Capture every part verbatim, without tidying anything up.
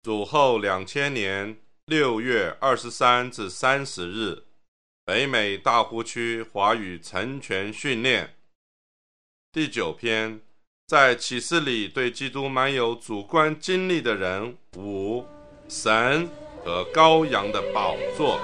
主后两千年六月二十三至三十日，北美大湖区华语成全训练。第九篇，在启示里对基督满有主观经历的人。五、神和羔羊的宝座。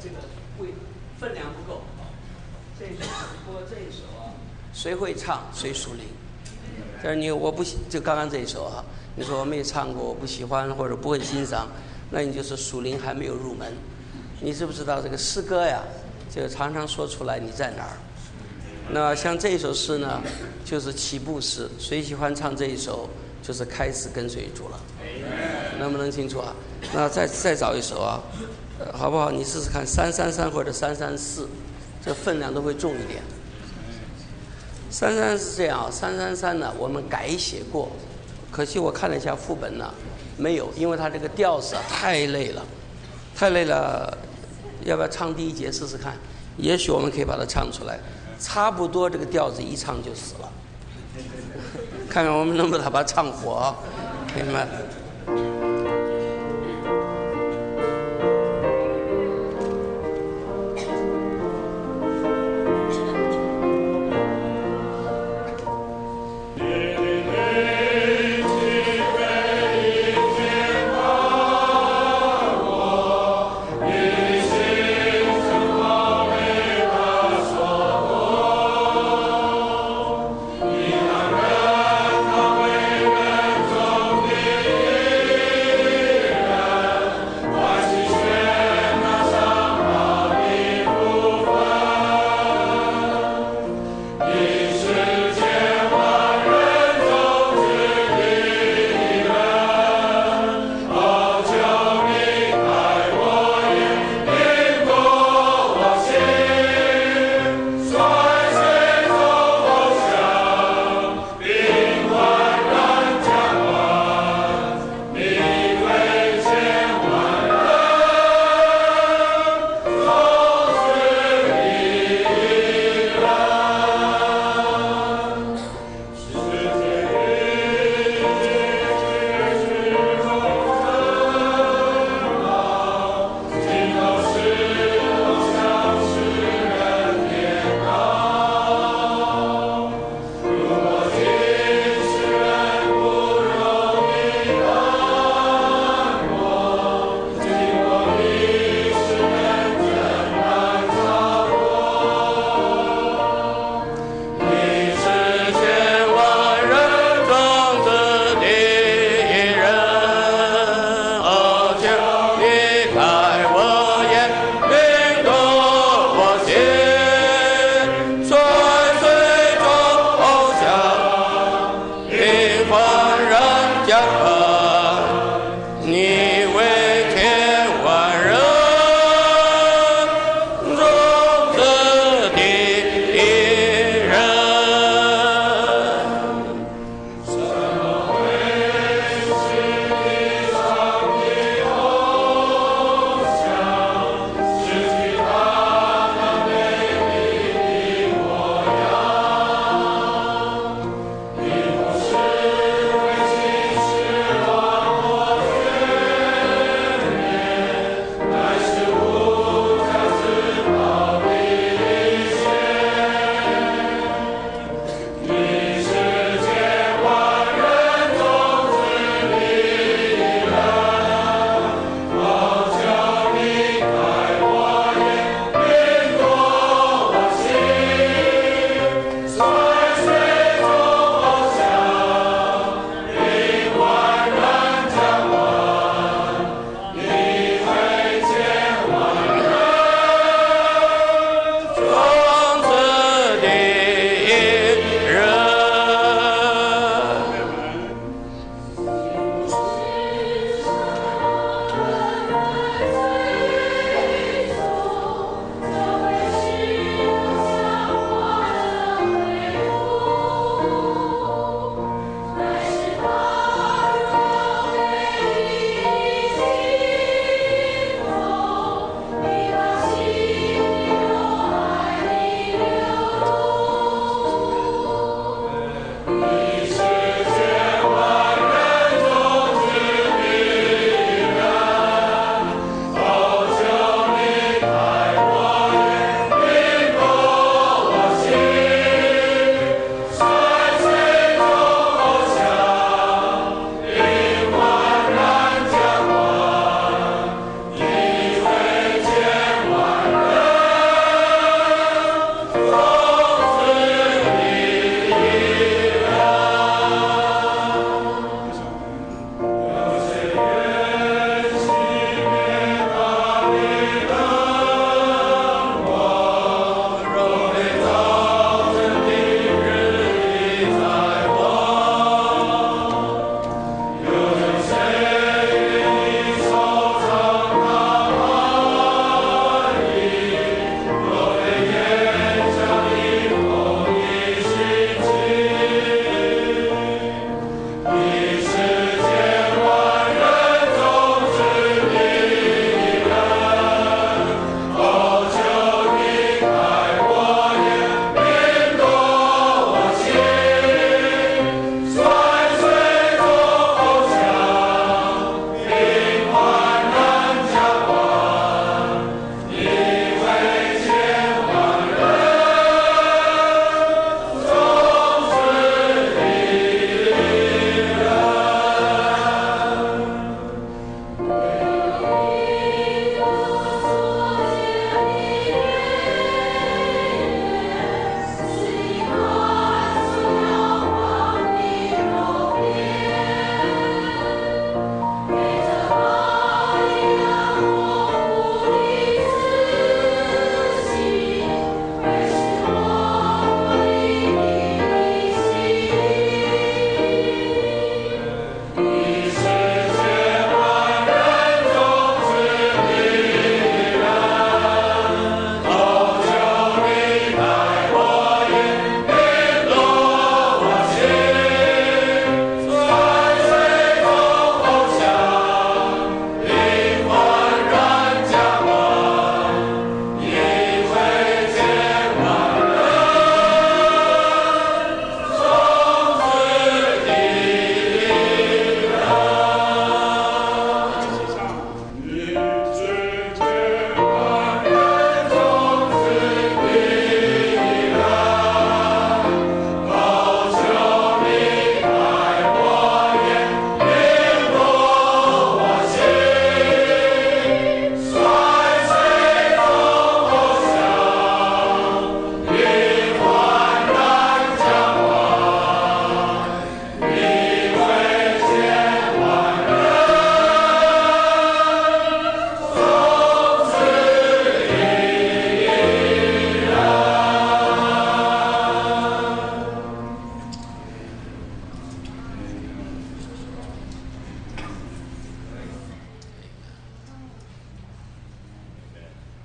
这个味分量不够。这一首不过这一首啊，谁会唱谁属灵。但是你我不就刚刚这一首啊，你说我没唱过，我不喜欢或者不会欣赏，那你就是属灵还没有入门。你知不知道这个诗歌呀？就常常说出来你在哪儿。那像这一首诗呢，就是起步诗，谁喜欢唱这一首，就是开始跟随主了。能不能清楚啊？那再再找一首啊，呃，好不好？你试试看，三三三或者三三四，这分量都会重一点。三三是这样，三三三呢，我们改写过，可惜我看了一下副本呢，没有，因为它这个调子啊太累了，太累了。要不要唱第一节试试看？也许我们可以把它唱出来，差不多这个调子一唱就死了。看看我们能不能把它唱活，明白？ 你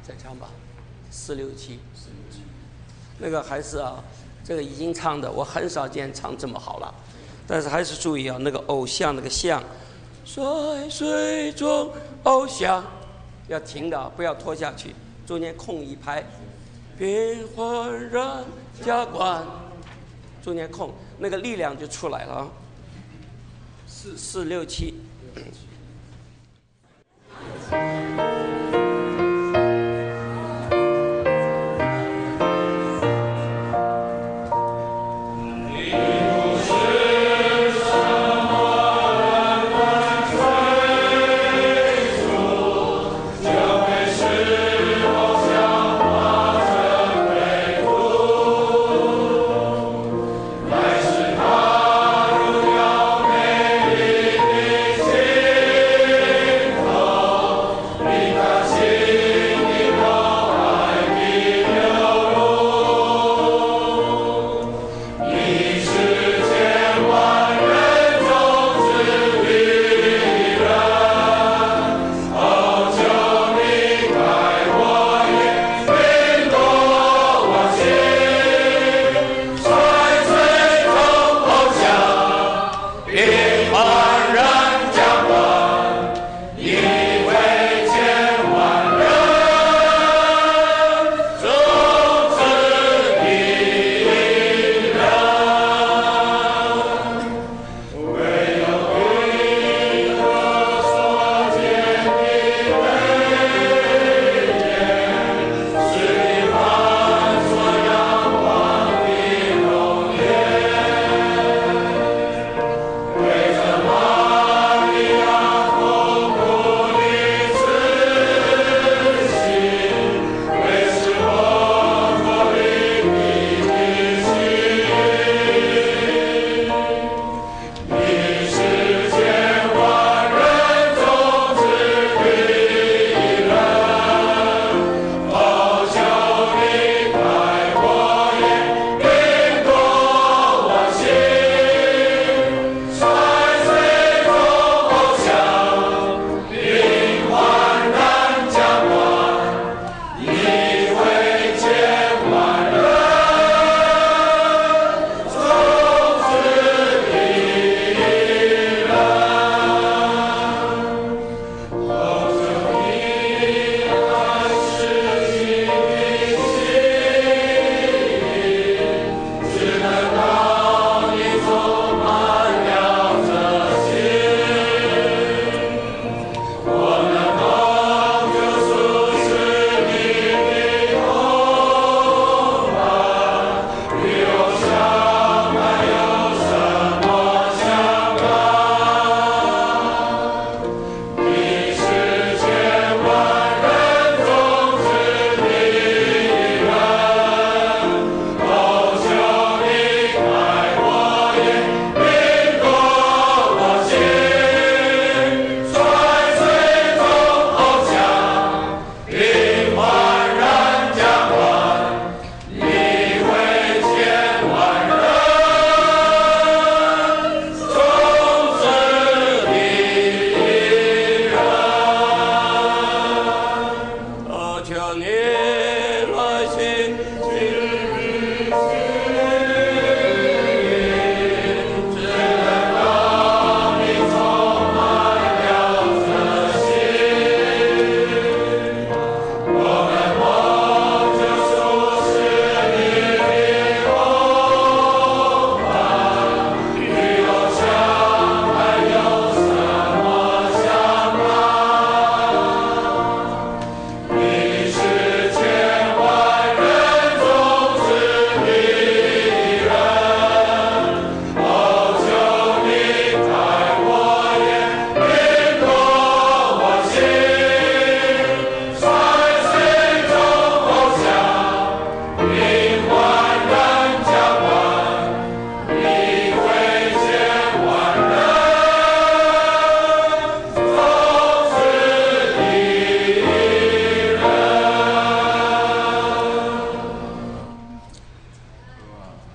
再唱吧，四六七，那个还是啊，这个已经唱的，我很少见唱这么好了，但是还是注意啊，那个偶像那个像，水水中偶像，要停的，不要拖下去，中间空一拍，变幻然加冠，中间空，那个力量就出来了啊。四四六七。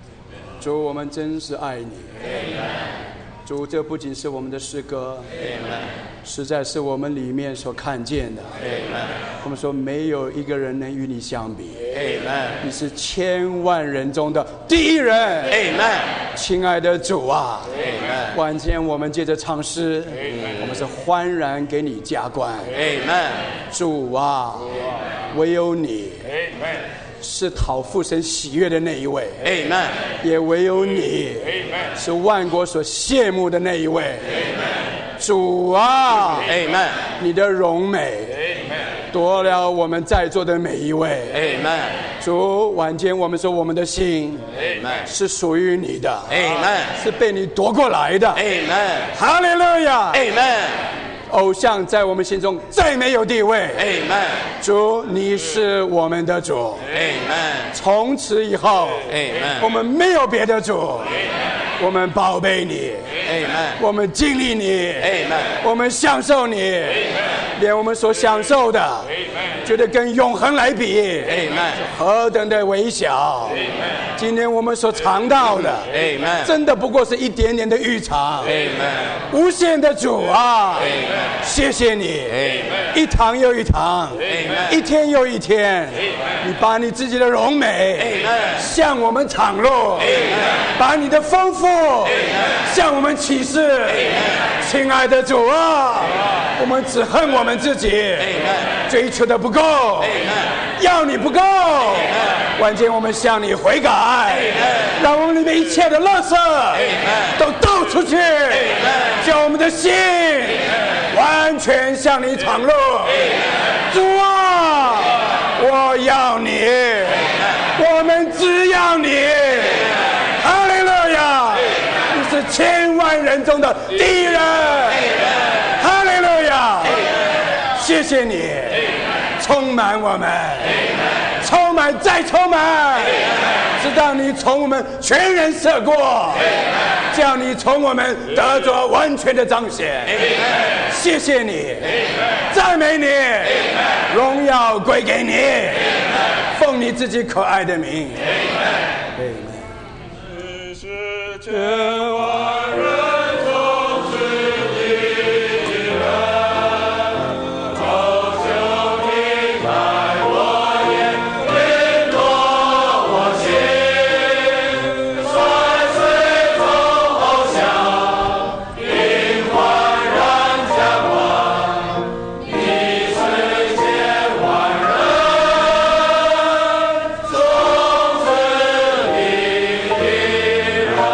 真是爱你，主，这不仅是我们的诗歌， 实在是我们里面所看见的。我们说没有一个人能与你相比。你是千万人中的第一人。亲爱的主啊，晚间我们接着唱诗，我们是欢然给你加冠。主啊，唯有你是讨父神喜悦的那一位，也唯有你是万国所羡慕的那一位。主啊，你的荣美夺了我们在座的每一位。主，晚间我们说我们的心是属于你的，是被你夺过来的。哈利路亚。偶像在我们心中再没有地位。主，你是我们的主。从此以后我们没有别的主。我们宝贝你，我们经历你，我们享受你，连我们所享受的觉得跟永恒来比何等的微小。今天我们所尝到的真的不过是一点点的预尝。无限的主啊，谢谢你，一堂又一堂，一天又一天，你把你自己的荣美向我们敞露，把你的丰富向我们启示。亲爱的主啊，我们只恨我们自己追求的不够，要你不够。晚间我们向你悔改，让我们里面一切的垃圾都倒出去，叫我们的心完全向你敞露。主啊，我要你，我们只要你。哈利路亚，你是千万人中的第一人。哈利路亚，谢谢你充满我们，充满再充满，直到你从我们全人射过，叫你从我们得着完全的彰显。谢谢你，赞美你，荣耀归给你，奉你自己可爱的名。千万人中之第一人，求求你开我眼，引夺我心，摔碎众偶像，因焕然将光，你是千万人中之第一人。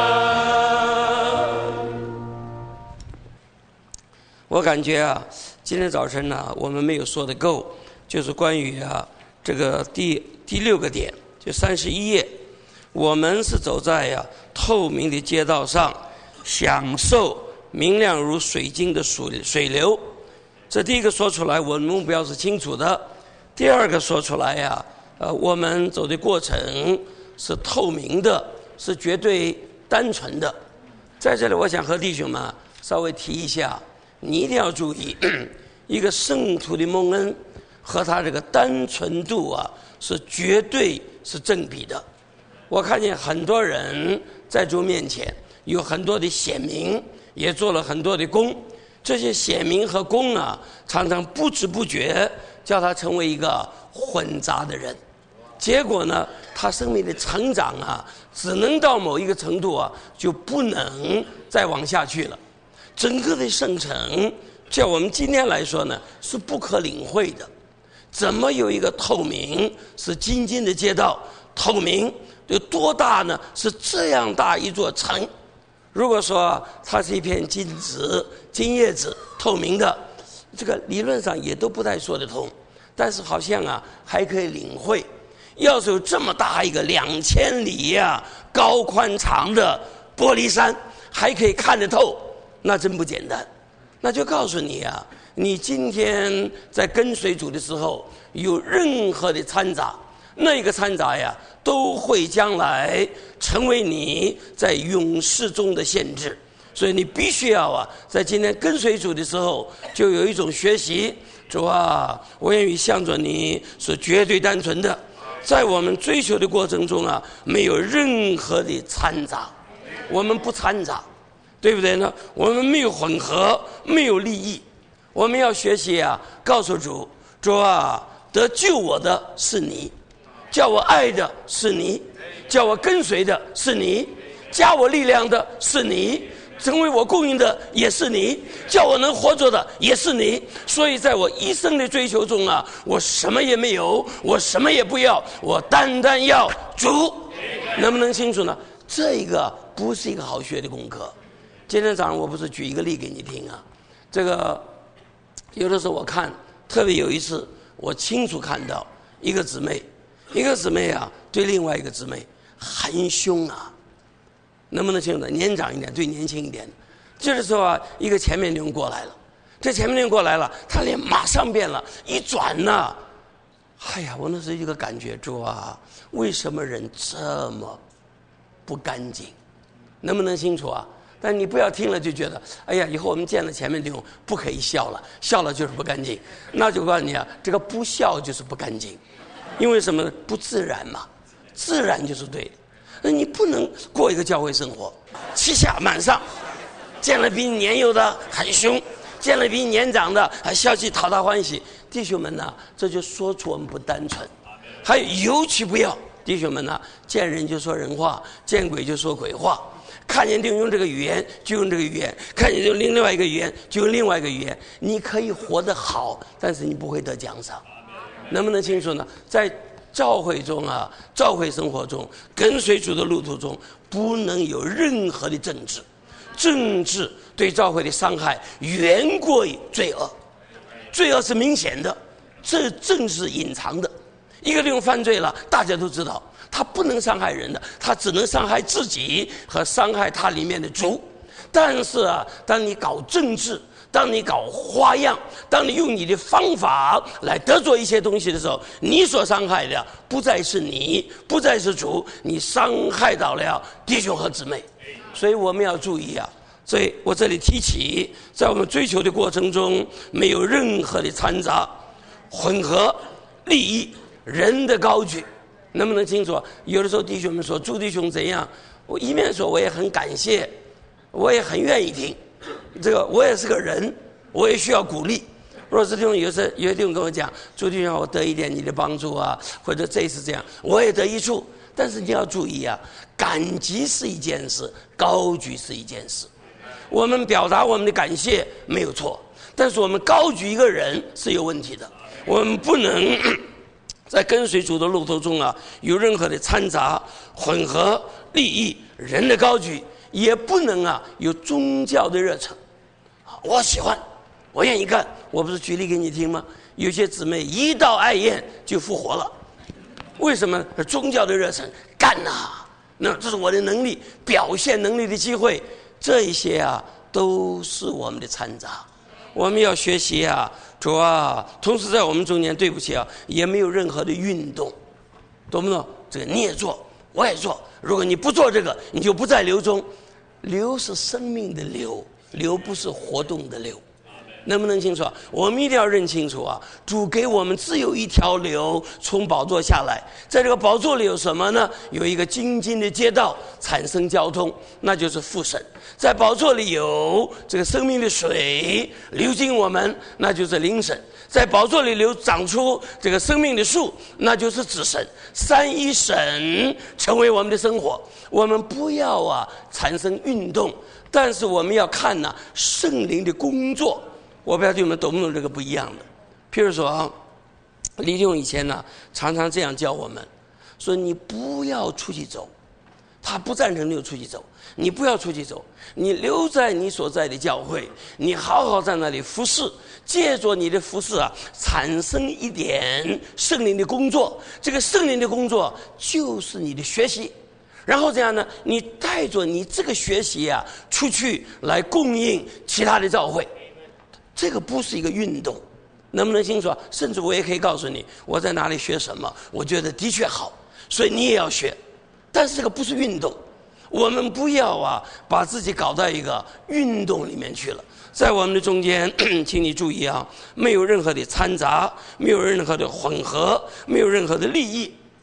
我感觉啊，今天早晨呢，我们没有说的够，就是关于啊这个第第六个点，就三十一页，我们是走在呀、啊、透明的街道上，享受明亮如水晶的水水流。这第一个说出来，我们目标是清楚的；第二个说出来呀、啊，呃，我们走的过程是透明的，是绝对单纯的。在这里，我想和弟兄们稍微提一下。你一定要注意，一个圣徒的蒙恩和他这个单纯度啊，是绝对是正比的。我看见很多人在主面前有很多的显明，也做了很多的功，这些显明和功啊，常常不知不觉叫他成为一个混杂的人。结果呢，他生命的成长啊，只能到某一个程度啊，就不能再往下去了。整个的圣城，叫我们今天来说呢，是不可领会的。怎么有一个透明是金金的街道？透明有多大呢？是这样大一座城。如果说它是一片金子、金叶子，透明的，这个理论上也都不太说得通。但是好像啊，还可以领会。要是有这么大一个两千里呀、啊、高宽长的玻璃山，还可以看得透。那真不简单，那就告诉你啊，你今天在跟随主的时候，有任何的掺杂，那个掺杂呀，都会将来成为你在永世中的限制。所以你必须要啊，在今天跟随主的时候，就有一种学习。主啊，我愿意向着你是绝对单纯的，在我们追求的过程中啊，没有任何的掺杂，我们不掺杂。 对不对呢？我们没有混合，没有利益。我们要学习啊，告诉主，主啊，得救我的是你，叫我爱的是你，叫我跟随的是你，加我力量的是你，成为我供应的也是你，叫我能活着的也是你。所以在我一生的追求中啊，我什么也没有，我什么也不要，我单单要主。能不能清楚呢？这个不是一个好学的功课。今天早上我不是举一个例给你听啊，这个有的时候我看，特别有一次我清楚看到一个姊妹，一个姊妹啊对另外一个姊妹很凶啊，能不能清楚？年长一点对年轻一点，这个时候啊，一个前面的人过来了，这前面的人过来了，他脸马上变了，一转呢、啊，哎呀，我那是一个感觉，主啊，为什么人这么不干净？能不能清楚啊？但你不要听了就觉得，哎呀，以后我们见了前面的人不可以笑了，笑了就是不干净。那就告诉你啊，这个不笑就是不干净，因为什么呢？不自然嘛，自然就是对的。那你不能过一个教会生活，七下满上，见了比你年幼的很凶，见了比你年长的还笑气讨他欢喜。弟兄们呐，这就说出我们不单纯。还有尤其不要，弟兄们呐，见人就说人话，见鬼就说鬼话。看见就用这个语言就用这个语言，看见就另外一个语言就用另外一个语言。你可以活得好，但是你不会得奖赏。能不能清楚呢？在教会中啊，教会生活中，跟随主的路途中，不能有任何的政治。政治对教会的伤害远过于罪恶，罪恶是明显的，这政治隐藏的。一个人犯罪了，大家都知道。他不能伤害人的，他只能伤害自己和伤害他里面的主。但是啊，当你搞政治，当你搞花样，当你用你的方法来得罪一些东西的时候，你所伤害的不再是你，不再是主，你伤害到了弟兄和姊妹。所以我们要注意啊。所以我这里提起，在我们追求的过程中，没有任何的掺杂、混合、利益、人的高举。能不能清楚？有的时候弟兄们说朱弟兄怎样，我一面说我也很感谢，我也很愿意听，这个我也是个人，我也需要鼓励。若是弟兄有时有的弟兄跟我讲，朱弟兄我得一点你的帮助啊，或者这次这样，我也得益处。但是你要注意啊，感激是一件事，高举是一件事。我们表达我们的感谢没有错，但是我们高举一个人是有问题的，我们不能在跟随主的路途中啊，有任何的掺杂、混合、利益、人的高举，也不能啊有宗教的热忱。我喜欢，我愿意干。我不是举例给你听吗？有些姊妹一到爱宴就复活了，为什么？宗教的热忱，干呐、啊！那这是我的能力，表现能力的机会，这一些啊都是我们的掺杂。我们要学习啊。主啊，同时在我们中间，对不起啊，也没有任何的运动，懂不懂？这个你也做，我也做。如果你不做这个，你就不在流中。流是生命的流，流不是活动的流。能不能清楚啊？我们一定要认清楚啊！主给我们只有一条流从宝座下来，在这个宝座里有什么呢？有一个精进的街道产生交通，那就是父神。在宝座里有这个生命的水流进我们，那就是灵神。在宝座里流长出这个生命的树，那就是子神。三一神成为我们的生活。我们不要啊产生运动，但是我们要看呢、啊、圣灵的工作。我不知道你们懂不懂这个不一样的。譬如说啊，李弟兄以前呢常常这样教我们，说你不要出去走，他不赞成你就出去走，你不要出去走，你留在你所在的教会，你好好在那里服侍，借着你的服侍啊，产生一点圣灵的工作。这个圣灵的工作就是你的学习，然后这样呢，你带着你这个学习啊出去来供应其他的教会。这个不是一个运动，能不能清楚啊？甚至我也可以告诉你我在哪里学什么，我觉得的确好，所以你也要学。但是这个不是运动，我们不要啊把自己搞到一个运动里面去了。在我们的中间请你注意啊，没有任何的掺杂，没有任何的混合，没有任何的利益。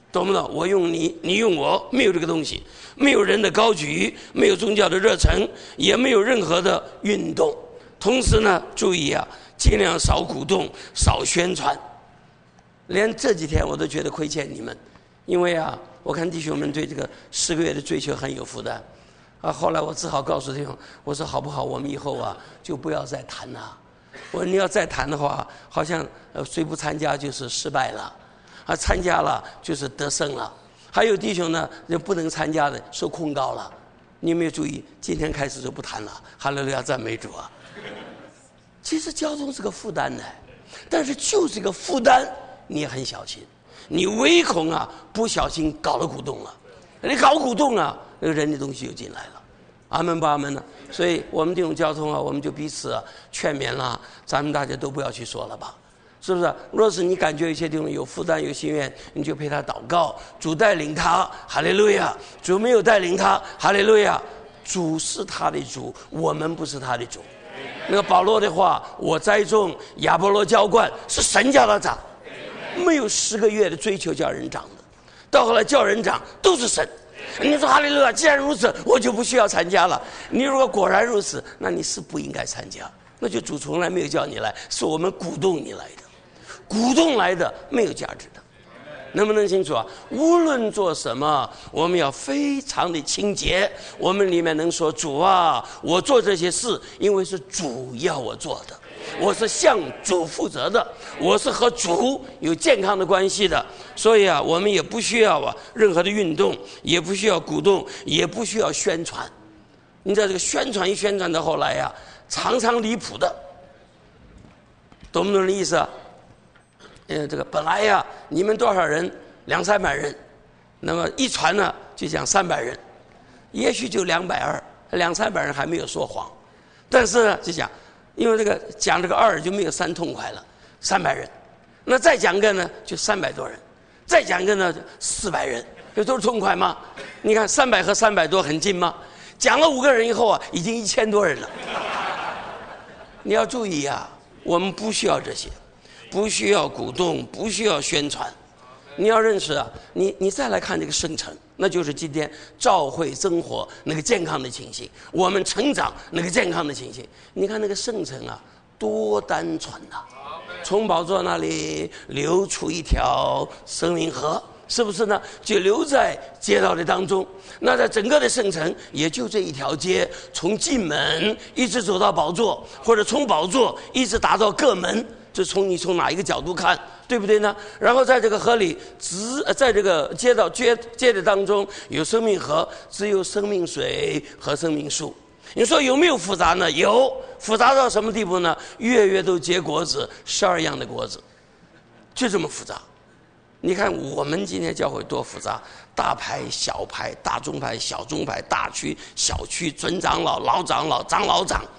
懂不懂？我用你，你用我，没有这个东西，没有人的高举，没有宗教的热忱，也没有任何的运动。同时呢，注意啊，尽量少鼓动，少宣传。连这几天我都觉得亏欠你们，因为啊，我看弟兄们对这个十个月的追求很有负担啊。后来我只好告诉弟兄，我说好不好，我们以后啊就不要再谈了。我说你要再谈的话，好像呃谁不参加就是失败了。啊，参加了就是得胜了。还有弟兄呢，就不能参加的受控告了。你有没有注意？今天开始就不谈了。哈利路亚，赞美主啊！其实交通是个负担的，但是就是一个负担，你也很小心。你唯恐啊不小心搞了鼓动了，你搞鼓动啊，那个人的东西就进来了。阿门吧，阿门呢。所以我们这种交通啊，我们就彼此、啊、劝勉啦，咱们大家都不要去说了吧。是不是？若是你感觉有些地方有负担有心愿，你就陪他祷告，主带领他，哈利路亚。主没有带领他，哈利路亚。主是他的主，我们不是他的主。那个保罗的话，我栽种，亚波罗浇灌，是神叫他长，没有十个月的追求叫人长的，到后来叫人长都是神。你说哈利路亚，既然如此，我就不需要参加了。你如果果然如此，那你是不应该参加，那就主从来没有叫你来，是我们鼓动你来的。鼓动来的没有价值的，能不能清楚啊？无论做什么，我们要非常的清洁。我们里面能说主啊，我做这些事，因为是主要我做的，我是向主负责的，我是和主有健康的关系的。所以啊，我们也不需要啊任何的运动，也不需要鼓动，也不需要宣传。你知道这个宣传一宣传到后来呀、啊，常常离谱的，懂不懂这意思啊？呃，这个本来呀，你们多少人？两三百人，那么一传呢，就讲三百人，也许就两百二，两三百人还没有说谎，但是呢，就讲，因为这个讲这个二就没有三痛快了，三百人，那再讲个呢，就三百多人，再讲个呢，四百人，这都是痛快吗？你看三百和三百多很近吗？讲了五个人以后啊，已经一千多人了。你要注意啊，我们不需要这些。不需要鼓动，不需要宣传。你要认识啊，你你再来看这个圣城，那就是今天教会增活那个健康的情形，我们成长那个健康的情形。你看那个圣城啊，多单纯呐、啊！从宝座那里流出一条生命河，是不是呢？就留在街道的当中。那在整个的圣城，也就这一条街，从进门一直走到宝座，或者从宝座一直达到各门。就从你从哪一个角度看，对不对呢？然后在这个河里，只在这个街道街街的当中有生命河，只有生命水和生命树。你说有没有复杂呢？有，复杂到什么地步呢？月月都结果子，十二样的果子，就这么复杂。你看我们今天教会多复杂，大牌小牌，大中牌小中牌，大区小区，准长老老长老长老长，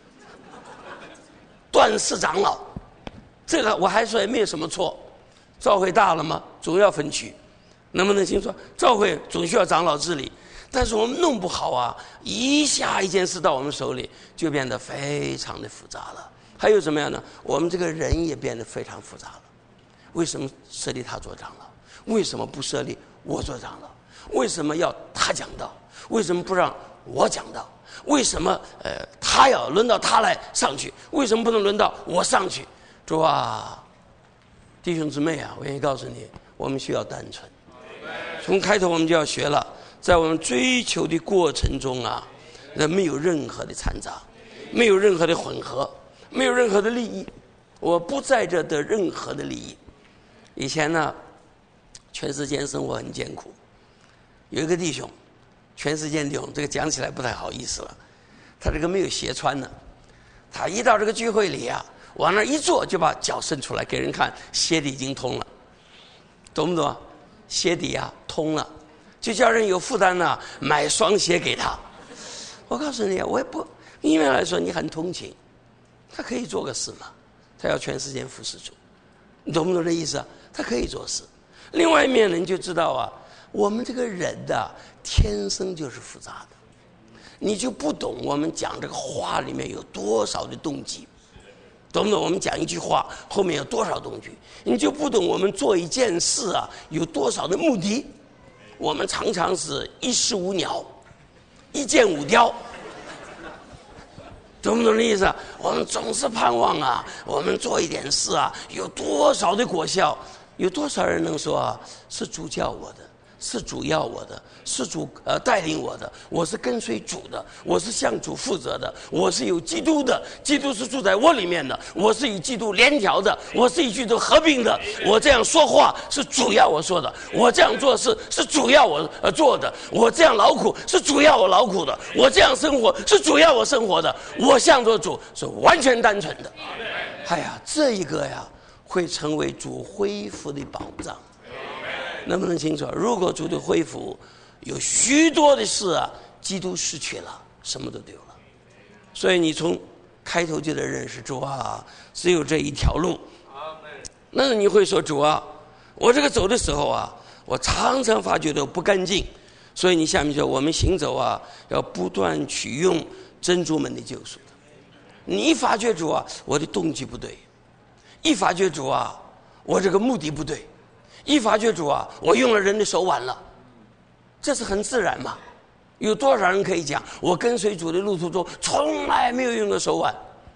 段氏长老。这个我还说也没有什么错，教会大了嘛，总要分区，能不能清楚？教会总需要长老治理，但是我们弄不好啊，一下一件事到我们手里就变得非常的复杂了。还有什么样呢？我们这个人也变得非常复杂了。为什么设立他做长老？为什么不设立我做长老？为什么要他讲道？为什么不让我讲道？为什么呃他要轮到他来上去？为什么不能轮到我上去？主啊，弟兄姊妹啊，我愿意告诉你，我们需要单纯。从开头我们就要学了，在我们追求的过程中啊，那没有任何的掺杂，没有任何的混合，没有任何的利益。我不在这得任何的利益。以前呢，全世界生活很艰苦，有一个弟兄，全世界弟兄，这个讲起来不太好意思了，他这个没有鞋穿呢，他一到这个聚会里啊。往那一坐就把脚伸出来给人看，鞋底已经通了，懂不懂？鞋底啊通了，就叫人有负担呢、啊，买双鞋给他。我告诉你，我也不，因为来说你很同情，他可以做个事嘛，他要全世界服侍主，你懂不懂这意思啊？他可以做事。另外一面呢，你就知道啊，我们这个人的、啊、天生就是复杂的，你就不懂我们讲这个话里面有多少的动机。 懂不懂？我们讲一句话后面有多少动机，你就不懂我们做一件事啊有多少的目的。我们常常是一石五鸟，一箭五雕，懂不懂的意思？我们总是盼望啊，我们做一点事啊有多少的果效，有多少人能说啊是主叫我的，是主要我的，是主呃带领我的，我是跟随主的，我是向主负责的，我是有基督的，基督是住在我里面的，我是与基督联调的，我是与基督合并的，我这样说话是主要我说的，我这样做事是主要我呃做的，我这样劳苦是主要我劳苦的，我这样生活是主要我生活的，我向着主是完全单纯的。哎呀，这一个呀会成为主恢复的保障。能不能清楚？如果主的恢复有许多的事啊，基督失去了，什么都丢了。所以你从开头就得认识主啊，只有这一条路。那你会说主啊，我这个走的时候啊，我常常发觉到不干净。所以你下面说我们行走啊，要不断取用珍珠们的救赎的。你一发觉主啊，我的动机不对；一发觉主啊，我这个目的不对。一发觉主啊，我用了人的手腕了，这是很自然嘛。有多少人可以讲，我跟随主的路途中从来没有用过手腕？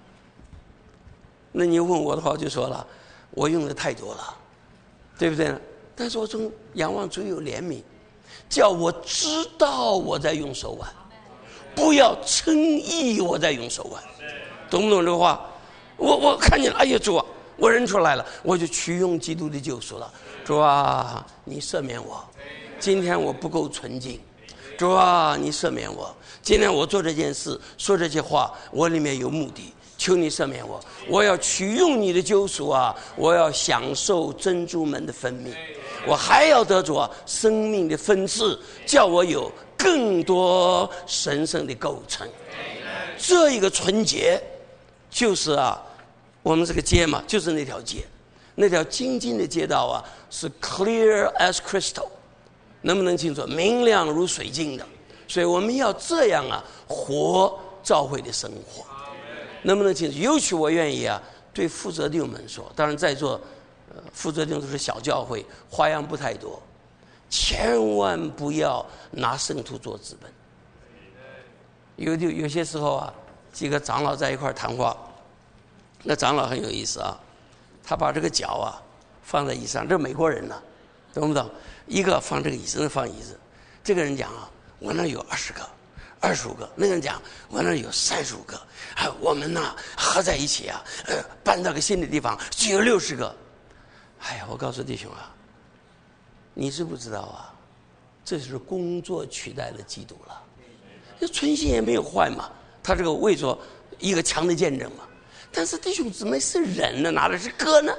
那你问我的话，我就说了，我用的太多了，对不对呢？但是我从仰望主有怜悯，叫我知道我在用手腕，不要称义我在用手腕，懂不懂这个话？我我看见了，哎呀主啊，我认出来了，我就取用基督的救赎了。主啊，你赦免我，今天我不够纯净。主啊，你赦免我，今天我做这件事说这些话，我里面有目的，求你赦免我，我要取用你的救赎啊，我要享受珍珠们的分泌，我还要得着生命的分赐，叫我有更多神圣的构成。这一个纯洁就是啊，我们这个街嘛，就是那条街，那条精进的街道啊，是 clear as crystal， 能不能清楚？明亮如水晶的。所以我们要这样啊，活教会的生活，能不能清楚？尤其我愿意啊，对负责弟兄们说，当然在座呃负责弟兄都是小教会，花样不太多，千万不要拿圣徒做资本。有有有些时候啊，几个长老在一块谈话，那长老很有意思啊，他把这个脚啊放在椅子上，这美国人呢、啊，懂不懂？一个放这个椅子，那放椅子。这个人讲啊，我那有二十个、二十五个；那个人讲，我那有三十五个。啊，我们呢合在一起啊，呃，搬到个新的地方，只有六十个。哎呀，我告诉弟兄啊，你知不知道啊？这是工作取代了基督了。这存心也没有坏嘛，他这个为着一个强的见证嘛。但是弟兄姊妹是人呢，哪里是哥呢？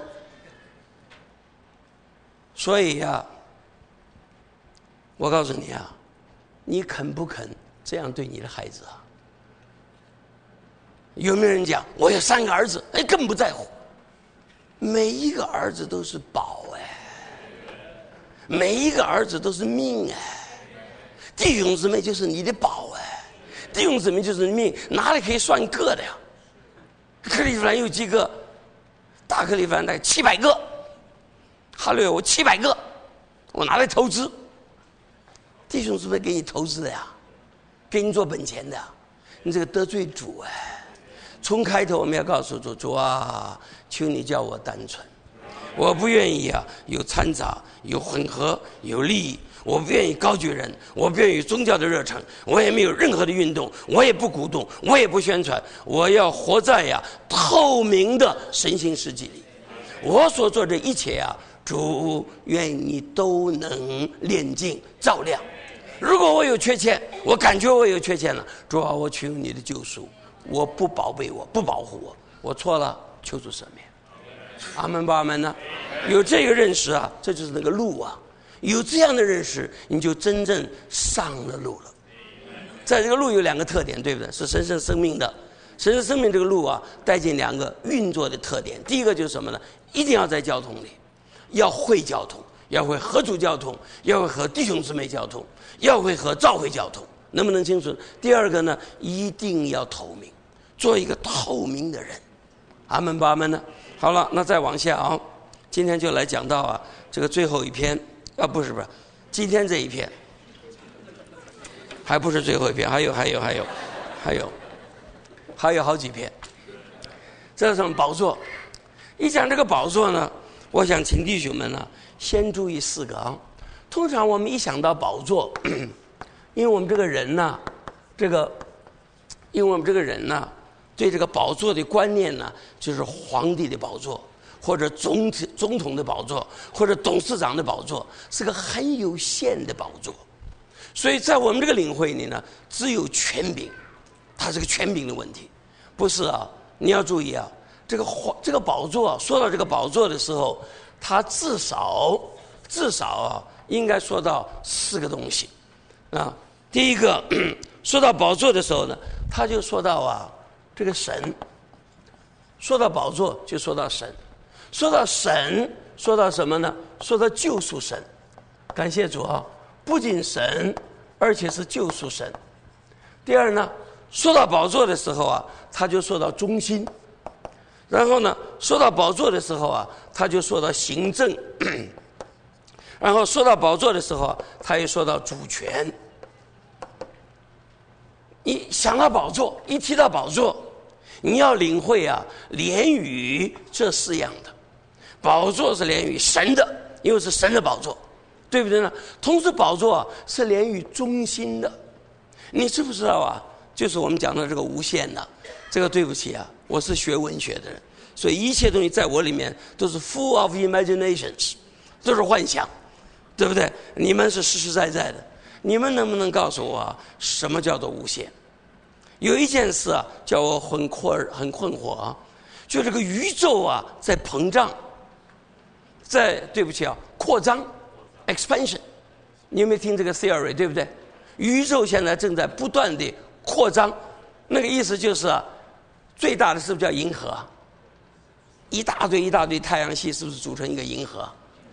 所以呀、啊，我告诉你啊，你肯不肯这样对你的孩子啊？有没有人讲我有三个儿子，哎，更不在乎。每一个儿子都是宝哎，每一个儿子都是命哎，弟兄姊妹就是你的宝哎，弟兄姊妹就是你命，哪里可以算个的呀？克利夫兰有几个？大克利夫兰大概七百个，哈利我七百个，我拿来投资。弟兄姊妹给你投资的呀，给你做本钱的呀，你这个得罪主哎。从开头我们要告诉主，主啊，求你叫我单纯，我不愿意啊有掺杂、有混合、有利益，我不愿意高举人，我不愿意宗教的热忱，我也没有任何的运动，我也不鼓动，我也不宣传，我要活在呀透明的神性世界里。我所做的一切啊，主愿你都能炼净照亮。如果我有缺陷，我感觉我有缺陷了，主啊，我求你的救赎，我不宝贝我，不保护我，我错了，求主赦免。阿门吧，阿门呢？有这个认识啊，这就是那个路啊。有这样的认识，你就真正上了路了。在这个路有两个特点，对不对？是神圣生命的，神圣生命这个路啊，带进两个运作的特点。第一个就是什么呢？一定要在交通里，要会交通，要会合主交通，要会和弟兄姊妹交通，要会和教会交通，能不能清楚？第二个呢，一定要透明，做一个透明的人。 阿门吧，阿门呢。好了，那再往下啊，今天就来讲到啊这个最后一篇啊，不是不是，今天这一篇，还不是最后一篇，还有还有还有还有还有好几篇。这是什么宝座？一讲这个宝座呢，我想请弟兄们呢先注意四个啊。通常我们一想到宝座，因为我们这个人呢，这个，因为我们这个人呢，对这个宝座的观念呢，就是皇帝的宝座，或者总体总统的宝座，或者董事长的宝座，是个很有限的宝座。所以在我们这个领会里呢，只有权柄，它是个权柄的问题，不是啊。你要注意啊，这个这个宝座啊，说到这个宝座的时候，它至少至少啊，应该说到四个东西啊。第一个，说到宝座的时候呢，他就说到啊，这个神。说到宝座就说到神，说到神，说到什么呢？说到救赎神。感谢主啊，不仅神，而且是救赎神。第二呢，说到宝座的时候啊，他就说到中心。然后呢，说到宝座的时候啊，他就说到行政。然后说到宝座的时候啊，他也说到主权。一想到宝座，一提到宝座，你要领会啊，连于这四样的。宝座是连于神的，因为是神的宝座，对不对呢？同时宝座啊是连于中心的。你知不知道啊？就是我们讲的这个无限的、啊，这个对不起啊，我是学文学的人，所以一切东西在我里面都是 full of imaginations， 都是幻想，对不对？你们是实实在在的，你们能不能告诉我、啊、什么叫做无限？有一件事啊，叫我很困很困惑啊，就这个宇宙啊在膨胀，在对不起啊扩张 expansion， 你有没有听这个 theory， 对不对？宇宙现在正在不断的扩张，那个意思就是啊，最大的是不是叫银河？一大堆一大堆太阳系是不是组成一个银河？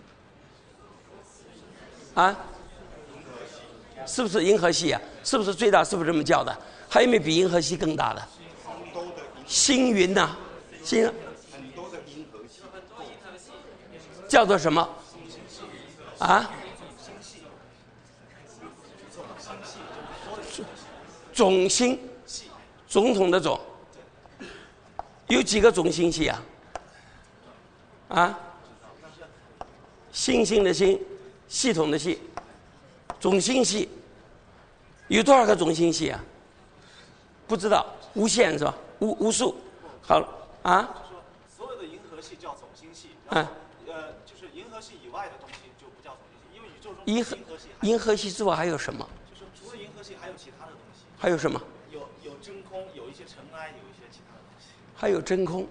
啊？是不是银河系啊？是不是最大？是不是这么叫的？还有没有比银河系更大的？星云呐、啊，星很多的银河系叫做什么？啊？总星，总统的总，有几个总星系啊？啊？星星的星，系统的系，总星系，有多少个总星系啊？不知道，无限是吧？无无数，好了啊。 所有的银河系叫总星系，然后、嗯、呃，就是银河系以外的东西就不叫总星系，因为宇宙中银河系银河系之外还有什么？ 就是除了银河系还有其他的东西。 还有什么？ 有有真空，有一些尘埃，有一些其他的东西。 还有真空。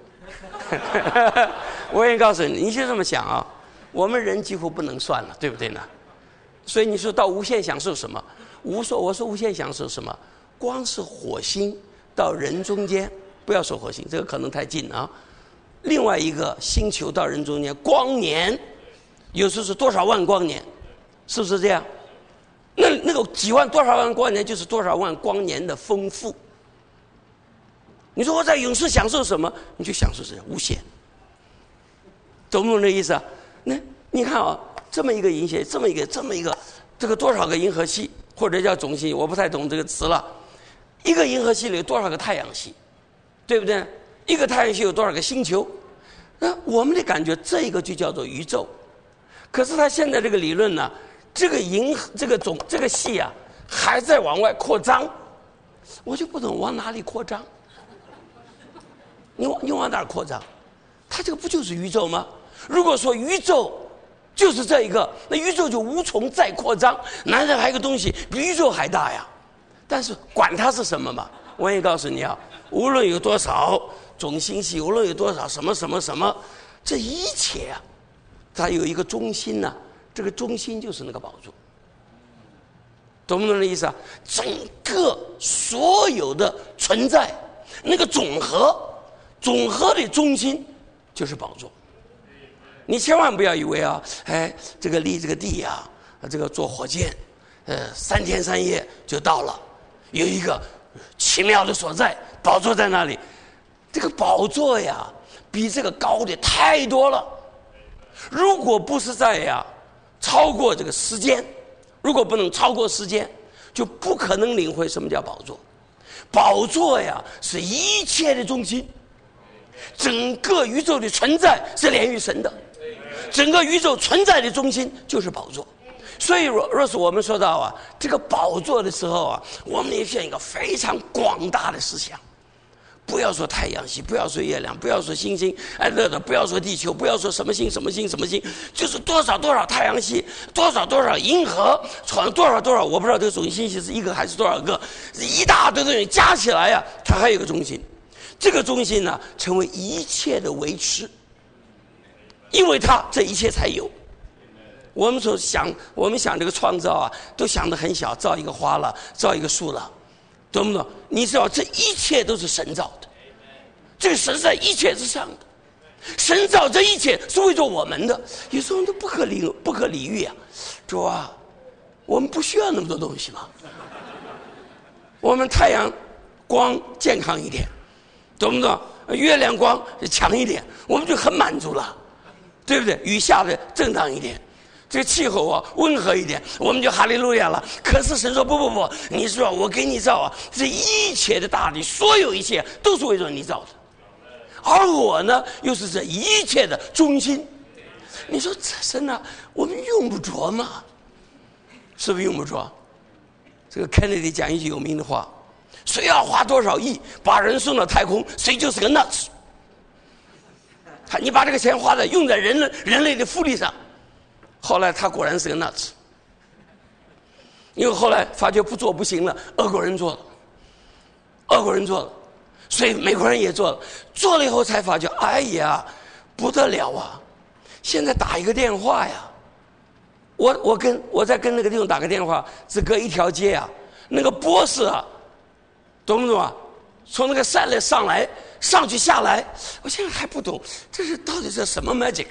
我也告诉你，你就这么想啊，我们人几乎不能算了，对不对呢？所以你说到无限享受什么？无说我说无限享受什么？光是火星到人中间，不要说火星，这个可能太近啊。另外一个星球到人中间，光年有时候是多少万光年，是不是这样？那那个几万多少万光年就是多少万光年的丰富。你说我在永世享受什么？你就享受这无限，懂不懂这意思啊？那你看啊，这么一个银河，这么一个这么一个，这个多少个银河系，或者叫总星，我不太懂这个词了。一个银河系里有多少个太阳系，对不对？一个太阳系有多少个星球？那我们的感觉，这个就叫做宇宙。可是他现在这个理论呢，这个银河这个总这个系啊，还在往外扩张，我就不懂往哪里扩张。你往你往哪儿扩张？它这个不就是宇宙吗？如果说宇宙就是这一个，那宇宙就无从再扩张。难道还有一个东西比宇宙还大呀？但是管它是什么嘛，我也告诉你啊，无论有多少总星系，无论有多少什么什么什么，这一切啊，它有一个中心呢、啊，这个中心就是那个宝座，懂不懂这意思啊？整个所有的存在，那个总和，总和的中心就是宝座。你千万不要以为啊，哎，这个离这个地啊，这个坐火箭，呃，三天三夜就到了。有一个奇妙的所在，宝座在那里。这个宝座呀， 比这个高的太多了。如果不是在呀超过这个时间，如果不能超过时间，就不可能领会什么叫宝座。宝座呀是一切的中心，整个宇宙的存在是连于神的，整个宇宙存在的中心就是宝座。所以若若是我们说到啊这个宝座的时候啊，我们也需要一个非常广大的思想。不要说太阳系，不要说月亮，不要说星星，哎，乐的，不要说地球，不要说什么星什么星什么星，就是多少多少太阳系，多少多少银河，传多少多少，我不知道这个中心系是一个还是多少个，一大堆东西加起来呀、啊，它还有一个中心。这个中心呢，成为一切的维持，因为它这一切才有。我们所想，我们想这个创造啊，都想得很小，造一个花了，造一个树了。懂不懂？你知道这一切都是神造的，这个神在一切之上的，神造这一切是为着我们的，有时候都不可理不可理喻啊！主啊，我们不需要那么多东西嘛，我们太阳光健康一点，懂不懂？月亮光强一点，我们就很满足了，对不对？雨下的正当一点。这个气候啊温和一点，我们就哈利路亚了。可是神说不不不，你说我给你造啊，这一切的大地，所有一切都是为了你造的，而我呢又是这一切的中心。你说这神啊，我们用不着吗？是不是用不着？这个 Kennedy 讲一句有名的话，谁要花多少亿把人送到太空，谁就是个 nuts。你把这个钱花在用在人类人类的福利上。后来他果然是个 nuts， 因为后来发觉不做不行了，俄国人做了，俄国人做了，所以美国人也做了，做了以后才发觉，哎呀，不得了啊！现在打一个电话呀，我我跟我在跟那个地方打个电话，只隔一条街啊，那个博士啊，懂不懂啊？从那个山来上来，上去下来，我现在还不懂，这是到底是什么 magic？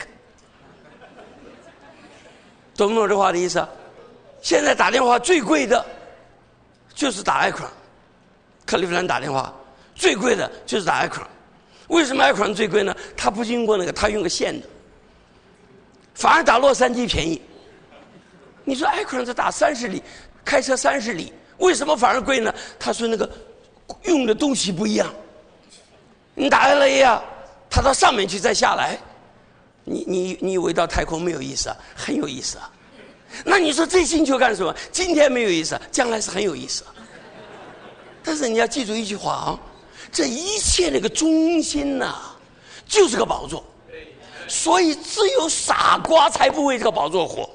懂不懂这话的意思？现在打电话最贵的就是打 Icon， 克利夫兰打电话最贵的就是打 Icon。为什么 Icon 最贵呢？它不经过那个，它用个线的，反而打洛杉矶便宜。你说 Icon 是打三十里，开车三十里，为什么反而贵呢？他说那个用的东西不一样。你打 L A 啊，它到上面去再下来。你你你以为到太空没有意思啊？很有意思啊！那你说这星球干什么？今天没有意思，将来是很有意思。但是你要记住一句话啊，这一切那个中心呐、啊，就是个宝座，所以只有傻瓜才不为这个宝座活。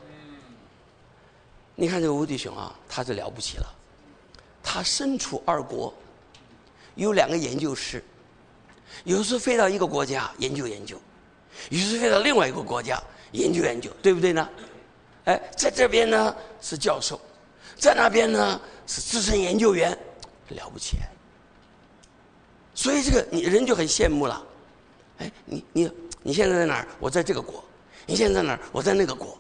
你看这个吴弟兄啊，他是了不起了，他身处二国，有两个研究室，有时飞到一个国家研究研究。于是飞到另外一个国家研究研究，对不对呢？哎，在这边呢是教授，在那边呢是资深研究员，了不起。所以这个你人就很羡慕了。哎，你你你现在在哪儿？我在这个国。你现在在哪儿？我在那个国。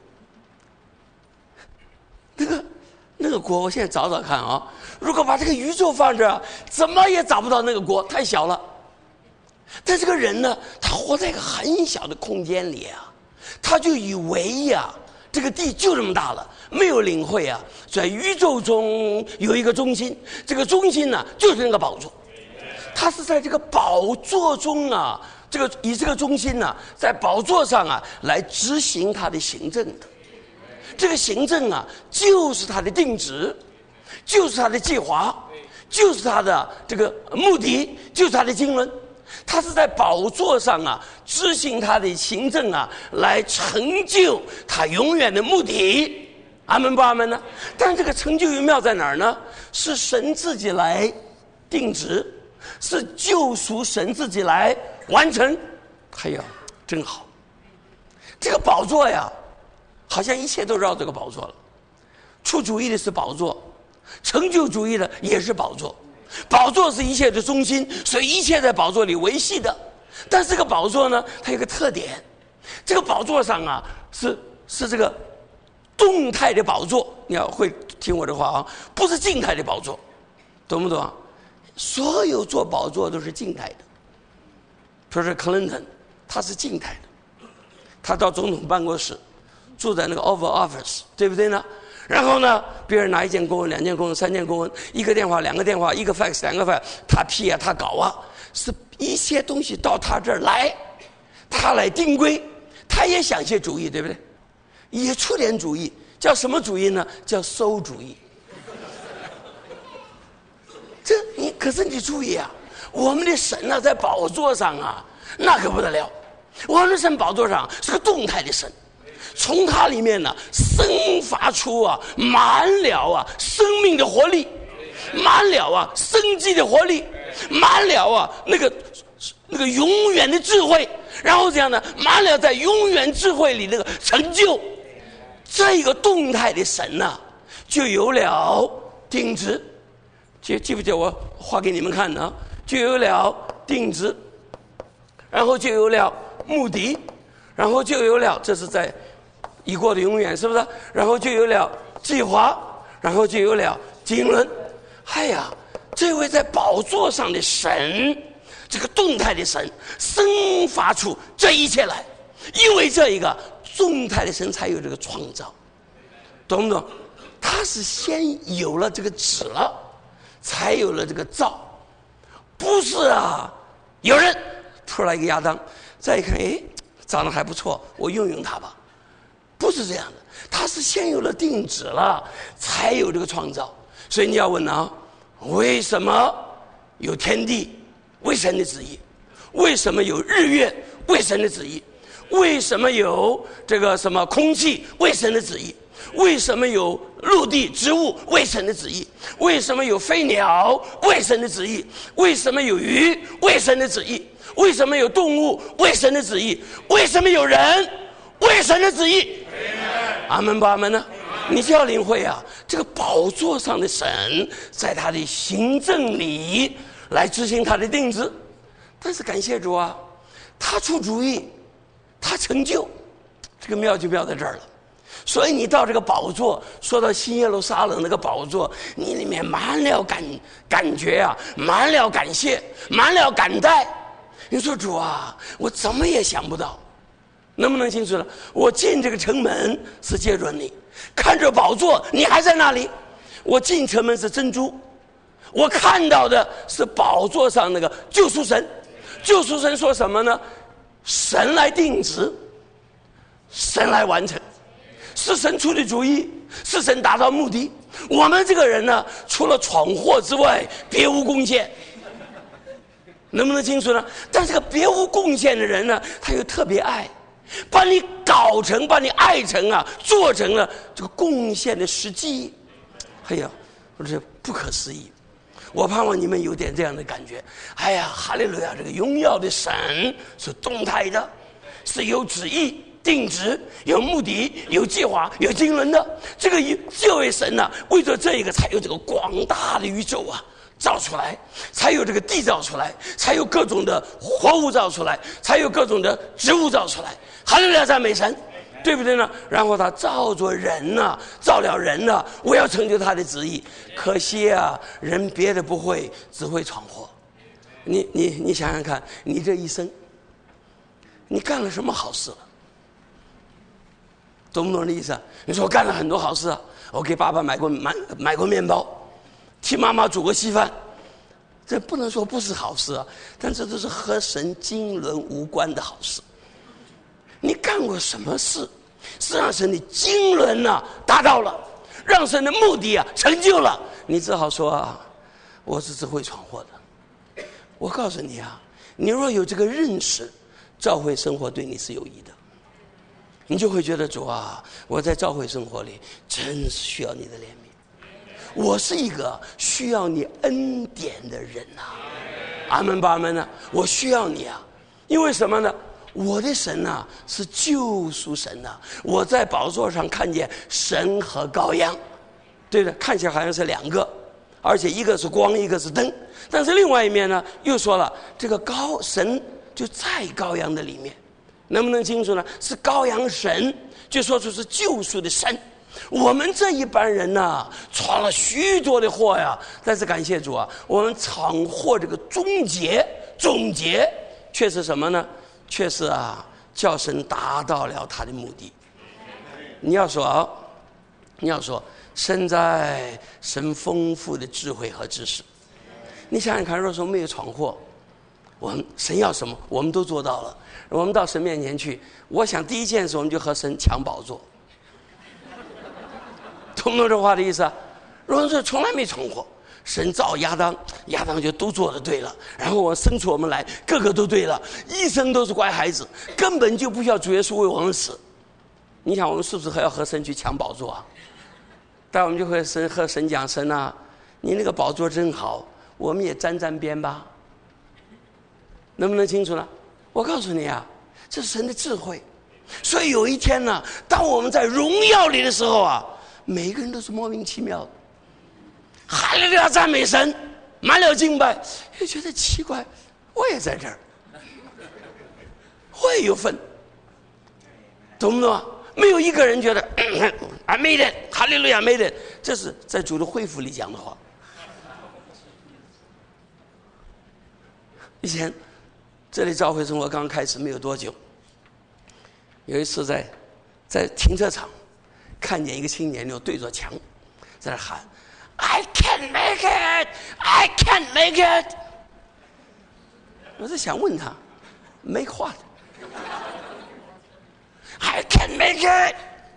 那个那个国，我现在找找看啊。如果把这个宇宙放这儿，怎么也找不到那个国，太小了。但这个人呢，他活在一个很小的空间里啊，他就以为呀、啊，这个地就这么大了，没有领会啊，在宇宙中有一个中心，这个中心呢就是那个宝座，他是在这个宝座中啊，这个以这个中心呢、啊，在宝座上啊来执行他的行政的，这个行政啊就是他的定旨，就是他的计划，就是他的这个目的，就是他的经纶。他是在宝座上啊执行他的行政啊，来成就他永远的目的。阿门不阿门呢？但这个成就与妙在哪儿呢？是神自己来定旨，是救赎神自己来完成。哎呀，真好！这个宝座呀，好像一切都绕这个宝座了。出主意的是宝座，成就主义的也是宝座。宝座是一切的中心，所以一切在宝座里维系的。但是这个宝座呢，它有个特点，这个宝座上啊是是这个动态的宝座，你要会听我的话啊，不是静态的宝座，懂不懂？所有做宝座都是静态的， 说是克林顿，他是静态的，他到总统办公室，住在那个 Oval Office， 对不对呢？然后呢，别人拿一件公文、两件公文、三件公文，一个电话、两个电话，一个 fax、两个 fax， 他批啊，他搞啊，是一些东西到他这儿来，他来定规，他也想些主意，对不对？也出点主意，叫什么主意呢？叫馊主意。这你可是你注意啊，我们的神啊，在宝座上啊，那可不得了。我们的神宝座上是个动态的神，从它里面呢生发出啊满了啊生命的活力，满了啊生机的活力，满了啊那个那个永远的智慧，然后这样呢满了在永远智慧里那个成就。这个动态的神呢、啊，就有了定旨。记记不记得我画给你们看呢？就有了定旨，然后就有了目的，然后就有了，这是在已过的永远，是不是？然后就有了计划，然后就有了经纶。哎呀，这位在宝座上的神，这个动态的神，生发出这一切来，因为这一个动态的神才有这个创造，懂不懂？他是先有了这个旨了，才有了这个造，不是啊？有人出来一个亚当，再一看，哎，长得还不错，我用用它吧，不是这样的。他是先有了定旨了，才有这个创造。所以你要问啊，为什么有天地？为神的旨意。为什么有日月？为神的旨意。为什么有这个什么空气？为神的旨意。为什么有陆地植物？为神的旨意。为什么有飞鸟？为神的旨意。为什么有鱼？为神的旨意。为什么有动物？为神的旨意。为什么有人？为神的旨意。阿门吧，阿门呢？你就要领会啊，这个宝座上的神在他的行政里来执行他的定旨。但是感谢主啊，他出主意，他成就，这个妙就妙在这儿了。所以你到这个宝座，说到新耶路撒冷那个宝座，你里面满了感感觉啊，满了感谢，满了感戴。你说主啊，我怎么也想不到，能不能清楚了？我进这个城门是借着你，看着宝座，你还在那里。我进城门是珍珠，我看到的是宝座上那个救赎神。救赎神说什么呢？神来定旨，神来完成，是神出的主意，是神达到目的。我们这个人呢，除了闯祸之外，别无贡献。能不能清楚呢？但这个别无贡献的人呢，他又特别爱，把你搞成，把你爱成啊，做成了这个贡献的实际。哎呀，我这不可思议。我盼望你们有点这样的感觉。哎呀，哈利路亚！这个荣耀的神是动态的，是有旨意、定旨、有目的、有计划、有经纶的。这个这位神呢、啊，为着这一个才有这个广大的宇宙啊造出来，才有这个地造出来，才有各种的活物造出来，才有各种的植物造出来。哈利路亚，赞美神！对不对呢？然后他造作人呢、啊，造了人呢、啊，我要成就他的旨意。可惜啊，人别的不会，只会闯祸。你你你想想看，你这一生，你干了什么好事了？懂不懂的意思啊？你说我干了很多好事啊，我给爸爸买过买买过面包，替妈妈煮过稀饭，这不能说不是好事啊，但这都是和神经纶无关的好事。你干过什么事是让神的经纶呢达到了，让神的目的啊成就了？你只好说啊，我是只会闯祸的。我告诉你啊，你若有这个认识，教会生活对你是有益的，你就会觉得主啊，我在教会生活里真是需要你的怜悯，我是一个需要你恩典的人啊。阿门吧，阿门啊！我需要你啊，因为什么呢？我的神啊是救赎神啊，我在宝座上看见神和羔羊，对的，看起来好像是两个，而且一个是光，一个是灯。但是另外一面呢，又说了这个羔神就在羔羊的里面，能不能清楚呢？是羔羊神，就说出是救赎的神。我们这一般人呢，闯了许多的祸呀，但是感谢主啊，我们闯祸这个终结，终结却是什么呢？却是啊，叫神达到了他的目的。你要说，你要说，身在神丰富的智慧和知识。你想想看，若说没有闯祸，我们神要什么，我们都做到了。我们到神面前去，我想第一件事我们就和神抢宝座。懂不懂这话的意思啊？若说从来没闯祸，神造亚当，亚当就都做得对了，然后我生出我们来，个个都对了，一生都是乖孩子，根本就不需要主耶稣为我们死。你想我们是不是还要和神去抢宝座啊？但我们就会神和神讲，神啊，你那个宝座真好，我们也沾沾边吧。能不能清楚呢？我告诉你啊，这是神的智慧。所以有一天呢，当我们在荣耀里的时候啊，每一个人都是莫名其妙的，哈利路亚赞美神，满了敬拜，又觉得奇怪，我也在这儿，我也有份，懂不懂啊？没有一个人觉得I made it， 哈利路亚 made it， 这是在主的恢复里讲的话。以前这里教会生活刚开始没有多久，有一次在在停车场看见一个青年就对着墙在那喊 I can't make it I can't make it。 我在想问他 make what I can't make it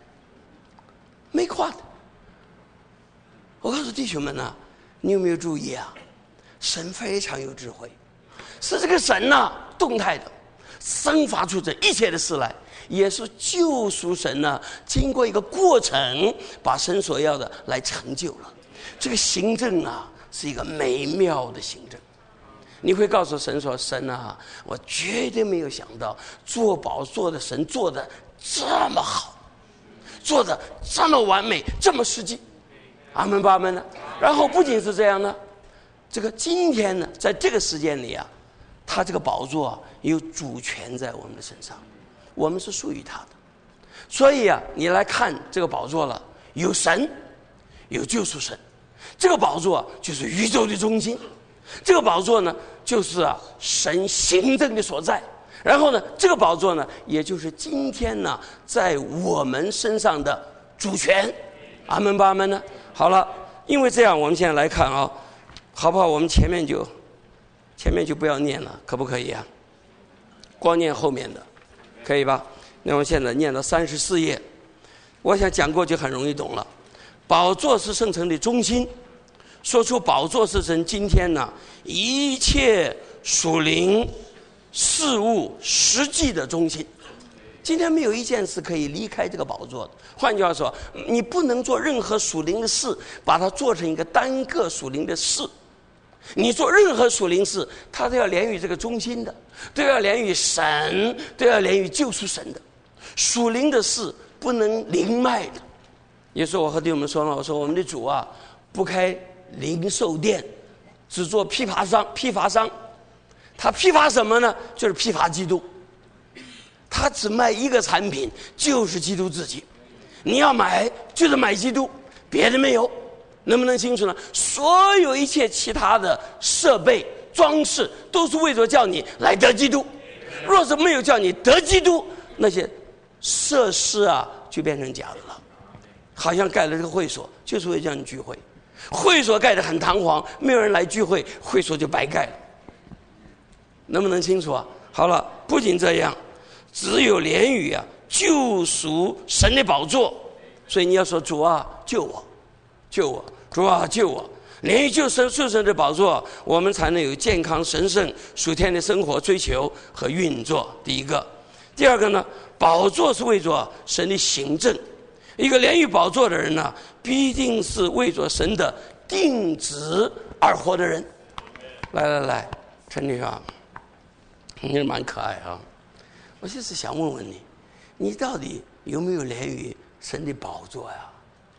make what。 我告诉弟兄们呢、啊，你有没有注意啊？神非常有智慧，是这个神呐、啊、动态的生发出这一切的事来，也是救赎神呢、啊、经过一个过程把神所要的来成就了。这个行政啊是一个美妙的行政。你会告诉神说，神啊，我绝对没有想到做宝座的神做的这么好，做的这么完美，这么实际。阿门吧阿门呢。然后不仅是这样呢，这个今天呢，在这个时间里啊，他这个宝座、啊、有主权在我们的身上，我们是属于他的。所以啊，你来看这个宝座了，有神，有救赎神。这个宝座、啊、就是宇宙的中心，这个宝座呢，就是啊神行政的所在。然后呢，这个宝座呢，也就是今天呢，在我们身上的主权。阿门吧阿门呢。好了，因为这样，我们现在来看啊，好不好？我们前面就前面就不要念了，可不可以啊？光念后面的，可以吧？那我现在念到三十四页，我想讲过就很容易懂了。宝座是圣城的中心，说出宝座是神今天呢一切属灵事物实际的中心。今天没有一件事可以离开这个宝座的。换句话说，你不能做任何属灵的事把它做成一个单个属灵的事。你做任何属灵事，它都要连于这个中心的，都要连于神，都要连于救赎神的。属灵的事不能灵脉的。也是我和弟兄们说了，我说我们的主啊，不开零售店，只做批发商。批发商，他批发什么呢？就是批发基督。他只卖一个产品，就是基督自己。你要买，就是买基督，别的没有。能不能清楚呢？所有一切其他的设备装饰，都是为了叫你来得基督。若是没有叫你得基督，那些设施啊，就变成假的了。好像盖了这个会所，就是为了叫你聚会。会所盖得很堂皇，没有人来聚会，会所就白盖了。能不能清楚啊？好了，不仅这样，只有连于啊救赎神的宝座。所以你要说，主啊救我，救我，主啊救我。连于救神救神的宝座，我们才能有健康神圣属天的生活追求和运作。第一个。第二个呢，宝座是为着神的行政。一个连于宝座的人呢，必定是为着神的定旨而活的人。来来来，陈女士啊，你蛮可爱啊。我就是想问问你，你到底有没有连于神的宝座呀？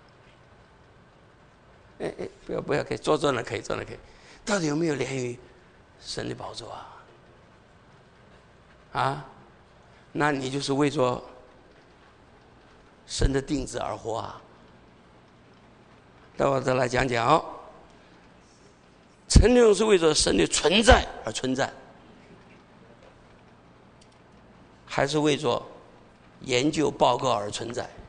哎哎，不要不要，可以坐坐那可以，坐那可以。到底有没有连于神的宝座啊？啊？那你就是为着神的定旨而活啊。那我再来讲讲，成龙是为着神的存在而存在。 还是为着研究报告而存在？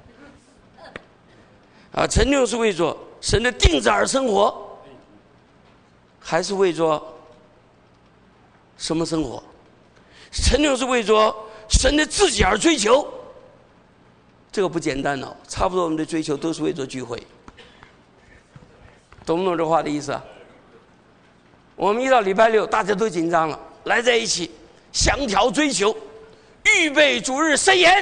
啊，成就是为着神的定旨而生活，还是为着什么生活？成就是为着神的自己而追求，这个不简单哦。差不多我们的追求都是为着聚会，懂不懂这话的意思啊？我们一到礼拜六，大家都紧张了，来在一起，相调追求，预备主日申言。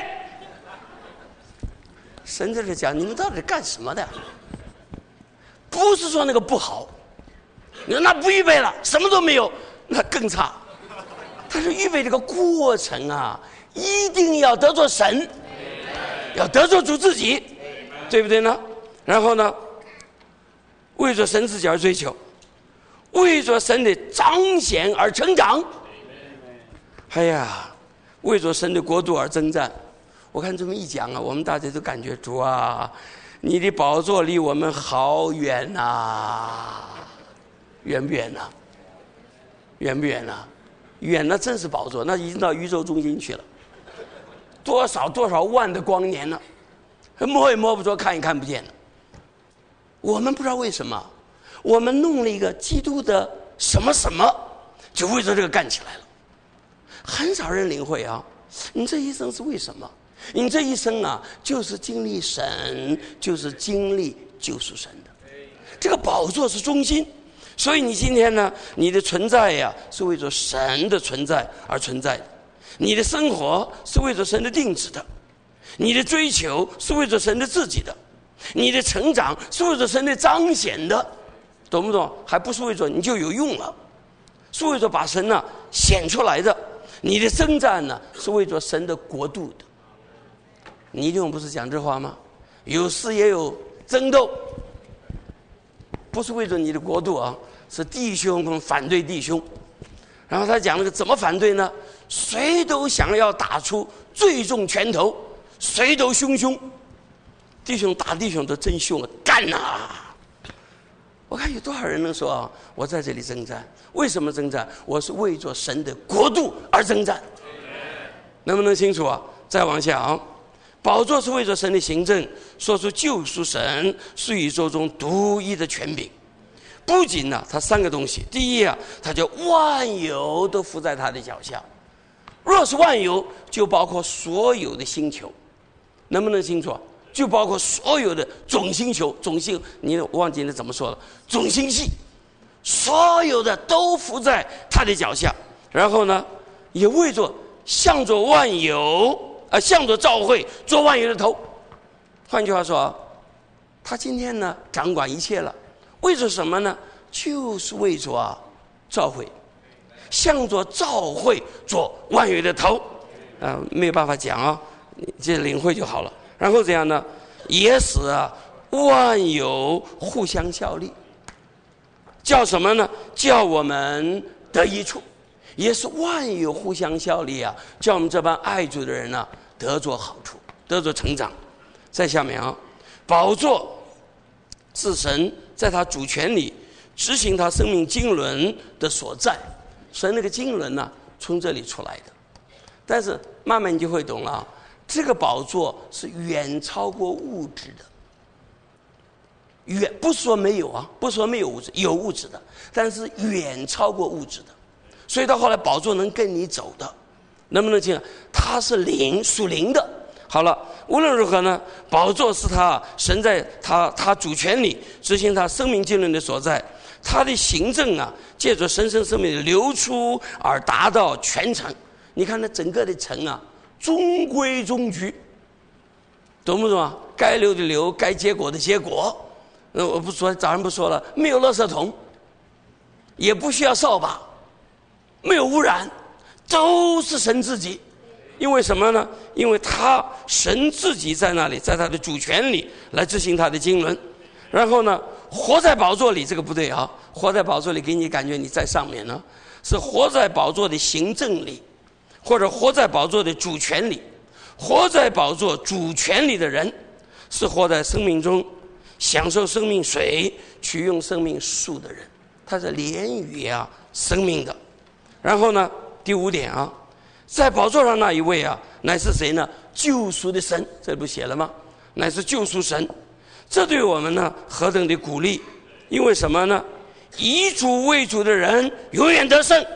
神在这讲，你们到底干什么的？不是说那个不好，你说那不预备了，什么都没有，那更差。他是预备这个过程啊，一定要得着神，要得着主自己，对不对呢？然后呢，为着神自己而追求，为着神的彰显而成长。哎呀，为着神的国度而征战。我看这么一讲啊，我们大家都感觉主啊，你的宝座离我们好远呐、啊，远不远呐、啊？远不远呐、啊？远那真是宝座，那已经到宇宙中心去了，多少多少万的光年了，摸也摸不着，看也看不见了。我们不知道为什么，我们弄了一个基督的什么什么，就为着这个干起来了。很少人领会啊，你这一生是为什么？你这一生啊，就是经历神，就是经历救赎神的。这个宝座是中心，所以你今天呢，你的存在呀、啊，是为着神的存在而存在的；你的生活是为着神的定旨的；你的追求是为着神的自己的；你的成长是为着神的彰显的，懂不懂？还不是为着你就有用了，是为着把神呢、啊、显出来的。你的征战呢，是为着神的国度的。尼丁不是讲这话吗？有时也有争斗，不是为着你的国度啊，是弟兄反对弟兄。然后他讲那个怎么反对呢？谁都想要打出最重拳头，谁都凶凶，弟兄打弟兄都真凶啊，干啊！我看有多少人能说啊，我在这里征战，为什么征战？我是为着神的国度而征战，能不能清楚啊？再往下啊。宝座是为着神的行政，说出救赎神是宇宙中独一的权柄。不仅呢、啊，它三个东西：第一啊，它叫万有都伏在他的脚下；若是万有，就包括所有的星球，能不能清楚？就包括所有的总星球、总星，你忘记了怎么说了？总星系，所有的都伏在他的脚下。然后呢，也为着向着万有。啊，向着教会做万有的头。换句话说，他今天呢掌管一切了，为着什么呢？就是为着啊教会，向着教会做万有的头。啊，没有办法讲啊，你这领会就好了。然后怎样呢？也使啊万有互相效力，叫什么呢？叫我们得益处。也是万有互相效力啊，叫我们这帮爱主的人呢、啊、得着好处，得着成长。在下面啊，宝座是神在他主权里执行他生命经纶的所在，神那个经纶呢、啊、从这里出来的。但是慢慢你就会懂了、啊，这个宝座是远超过物质的，远不是说没有啊，不是说没有物质，有物质的，但是远超过物质的。所以到后来宝座能跟你走的，能不能听？它是灵，属灵的。好了，无论如何呢，宝座是他神在他他主权里执行他生命经纶的所在，他的行政啊，借着神圣生命的流出而达到全程。你看那整个的城啊，中规中矩，懂不懂啊？该留的留，该结果的结果。呃，我不说，早上不说了，没有垃圾桶，也不需要扫把。没有污染，都是神自己。因为什么呢？因为他神自己在那里，在他的主权里来执行他的经纶。然后呢，活在宝座里，这个不对啊！活在宝座里给你感觉你在上面呢，是活在宝座的行政里，或者活在宝座的主权里。活在宝座主权里的人，是活在生命中享受生命水、取用生命树的人。他是连于啊生命的。然后呢，第五点啊， 在宝座上那一位啊，乃是谁呢？救赎的神，这不写了吗？乃是救赎神。这对我们呢何等的鼓励！因为什么呢？以主为主的人永远得胜。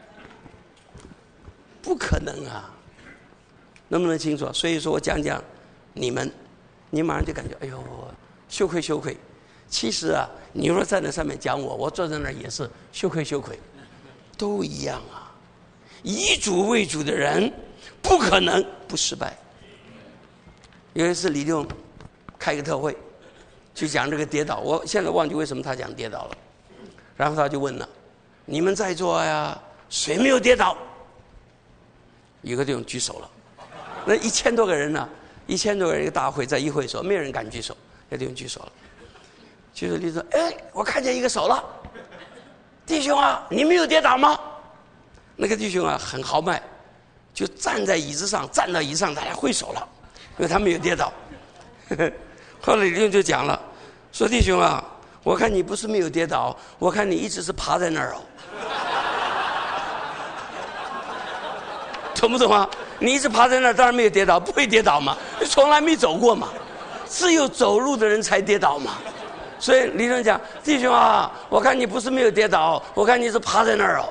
不可能啊，能不能清楚？所以说我讲讲你们，你马上就感觉哎呦羞愧羞愧。其实啊，你若站在上面讲我，我坐在那儿也是羞愧羞愧，都一样啊。以主为主的人不可能不失败。有一次李弟兄开个特会，去讲这个跌倒，我现在忘记为什么他讲跌倒了。然后他就问了：你们在座呀，谁没有跌倒？有个弟兄举手了。那一千多个人呢，一千多个人一个大会，在议会所，没有人敢举手，有弟兄举手了。举手就说：哎，我看见一个手了，弟兄啊，你没有跌倒吗？那个弟兄啊很豪迈，就站在椅子上，站到椅子上，大家挥手了，因为他没有跌倒。后来李弟兄就讲了，说弟兄啊，我看你不是没有跌倒，我看你一直是趴在那儿哦。懂不懂啊？你一直趴在那儿，当然没有跌倒，不会跌倒嘛，从来没走过嘛，只有走路的人才跌倒嘛。所以李弟兄讲，弟兄啊，我看你不是没有跌倒，我看你是趴在那儿哦。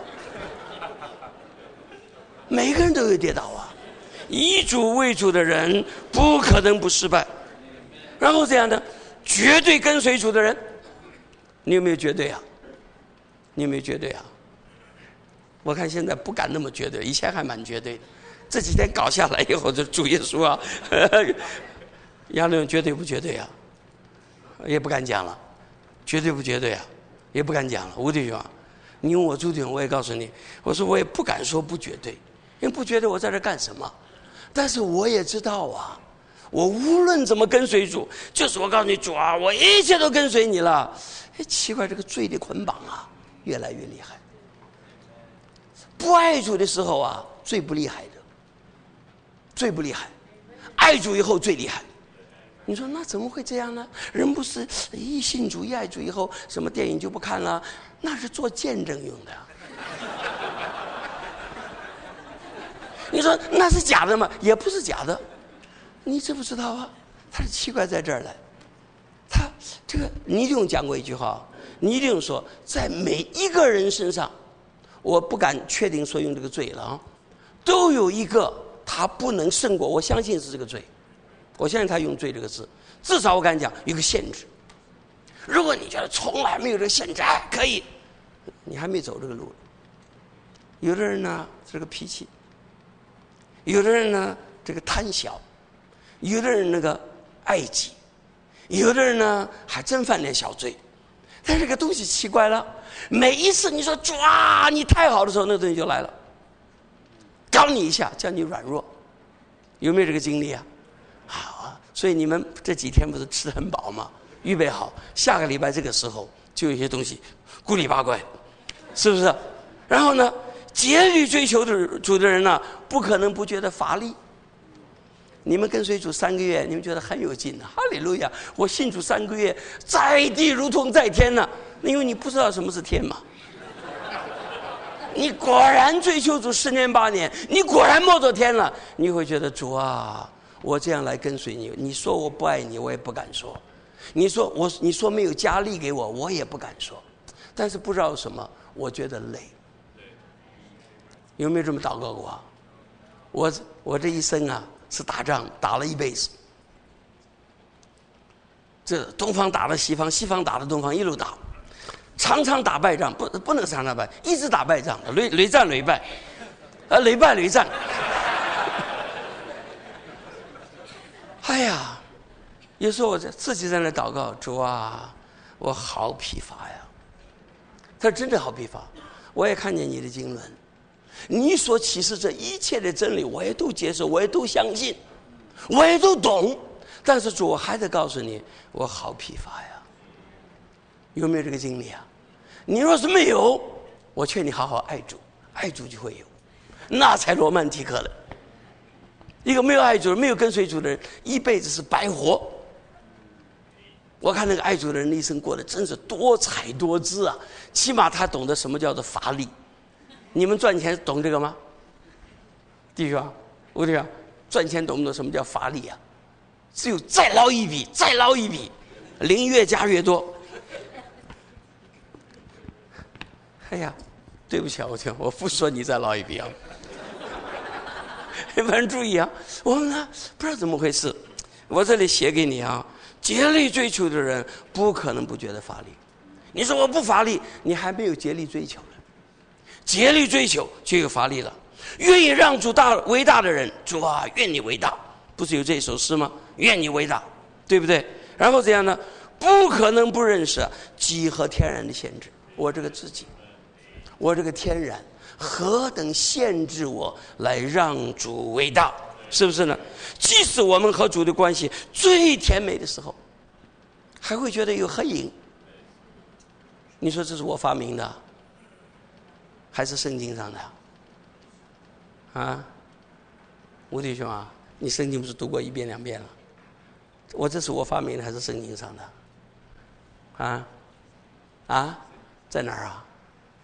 每个人都有跌倒啊，以主为主的人不可能不失败。然后这样的绝对跟随主的人，你有没有绝对啊？你有没有绝对啊？我看现在不敢那么绝对，以前还蛮绝对的。这几天搞下来以后，就主耶稣啊，杨柳绝对不绝对啊？也不敢讲了，绝对不绝对啊？也不敢讲了。吴弟兄啊，你问我朱弟兄，我也告诉你，我说我也不敢说不绝对，因为不绝对我在这干什么？但是我也知道啊，我无论怎么跟随主，就是我告诉你主啊，我一切都跟随你了。哎，奇怪，这个罪的捆绑啊，越来越厉害。不爱主的时候啊，最不厉害的，最不厉害；爱主以后最厉害。你说那怎么会这样呢？人不是一信主一爱主以后，什么电影就不看了？那是做见证用的。你说那是假的吗？也不是假的。你知不知道啊？他是奇怪在这儿来。他这个倪弟兄讲过一句话，倪弟兄说，在每一个人身上，我不敢确定说用这个罪了啊，都有一个他不能胜过，我相信是这个罪，我相信他用罪这个字，至少我敢讲有个限制。如果你觉得从来没有这个限制，哎，可以，你还没走这个路。有的人呢这个脾气，有的人呢这个贪小，有的人那个爱己，有的人呢还真犯点小罪。但这个东西奇怪了，每一次你说哇你太好的时候，那个东西就来了，搞你一下，叫你软弱。有没有这个经历啊？好啊，所以你们这几天不是吃得很饱吗？预备好，下个礼拜这个时候就有些东西咕里八怪，是不是？然后呢，竭力追求的主的人呢，不可能不觉得乏力。你们跟随主三个月，你们觉得很有劲，哈利路亚！我信主三个月，在地如同在天呢，因为你不知道什么是天嘛。你果然追求主十年八年，你果然摸着天了，你会觉得主啊，我这样来跟随你，你说我不爱你，我也不敢说；你说我你说没有加力给我，我也不敢说。但是不知道什么，我觉得累。有没有这么祷告过啊？我我这一生啊。是打仗打了一辈子，这东方打了西方，西方打了东方，一路打，常常打败仗，不不能常常败，一直打败仗，屡屡战屡败，啊屡败屡战。哎呀，有时候我自己在那祷告，主啊，我好疲乏呀。他真的好疲乏，我也看见你的经纶。你所启示这一切的真理，我也都接受，我也都相信，我也都懂。但是主，我还得告诉你，我好疲乏呀。有没有这个经历啊？你若是没有，我劝你好好爱主，爱主就会有，那才罗曼蒂克了。一个没有爱主、没有跟随主的人，一辈子是白活。我看那个爱主的人的一生过得真是多彩多姿啊，起码他懂得什么叫做乏力。你们赚钱懂这个吗？ 弟兄，我弟兄，赚钱懂不懂什么叫乏力啊？只有再捞一笔，再捞一笔，零越加越多。哎呀，对不起啊，我听，我不说你再捞一笔啊。反正注意啊，我们呢不知道怎么回事，我这里写给你啊，竭力追求的人不可能不觉得乏力。你说我不乏力，你还没有竭力追求呢。竭力追求就有乏力了。愿意让主大伟大的人，主啊，愿你伟大，不是有这首诗吗？愿你伟大，对不对？然后怎样呢？不可能不认识己和天然的限制。我这个自己，我这个天然何等限制我来让主伟大，是不是呢？即使我们和主的关系最甜美的时候，还会觉得有黑影。你说这是我发明的，还是圣经上的？啊，吴弟兄啊，你圣经不是读过一遍两遍了？我这是我发明的还是圣经上的？啊啊，在哪儿啊？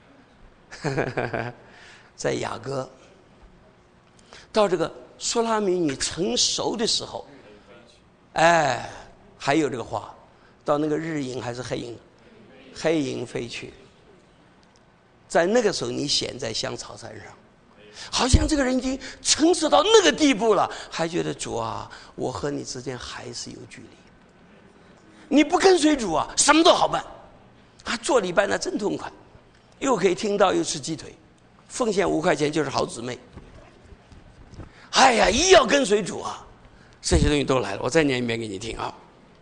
在雅歌。到这个苏拉米女成熟的时候，哎，还有这个话，到那个日影还是黑影，黑影飞去。在那个时候，你显在香草山上，好像这个人已经成熟到那个地步了，还觉得主啊，我和你之间还是有距离。你不跟随主啊，什么都好办，啊，做礼拜那真痛快，又可以听到，又吃鸡腿，奉献五块钱就是好姊妹。哎呀，一要跟随主啊，这些东西都来了。我再念一遍给你听啊。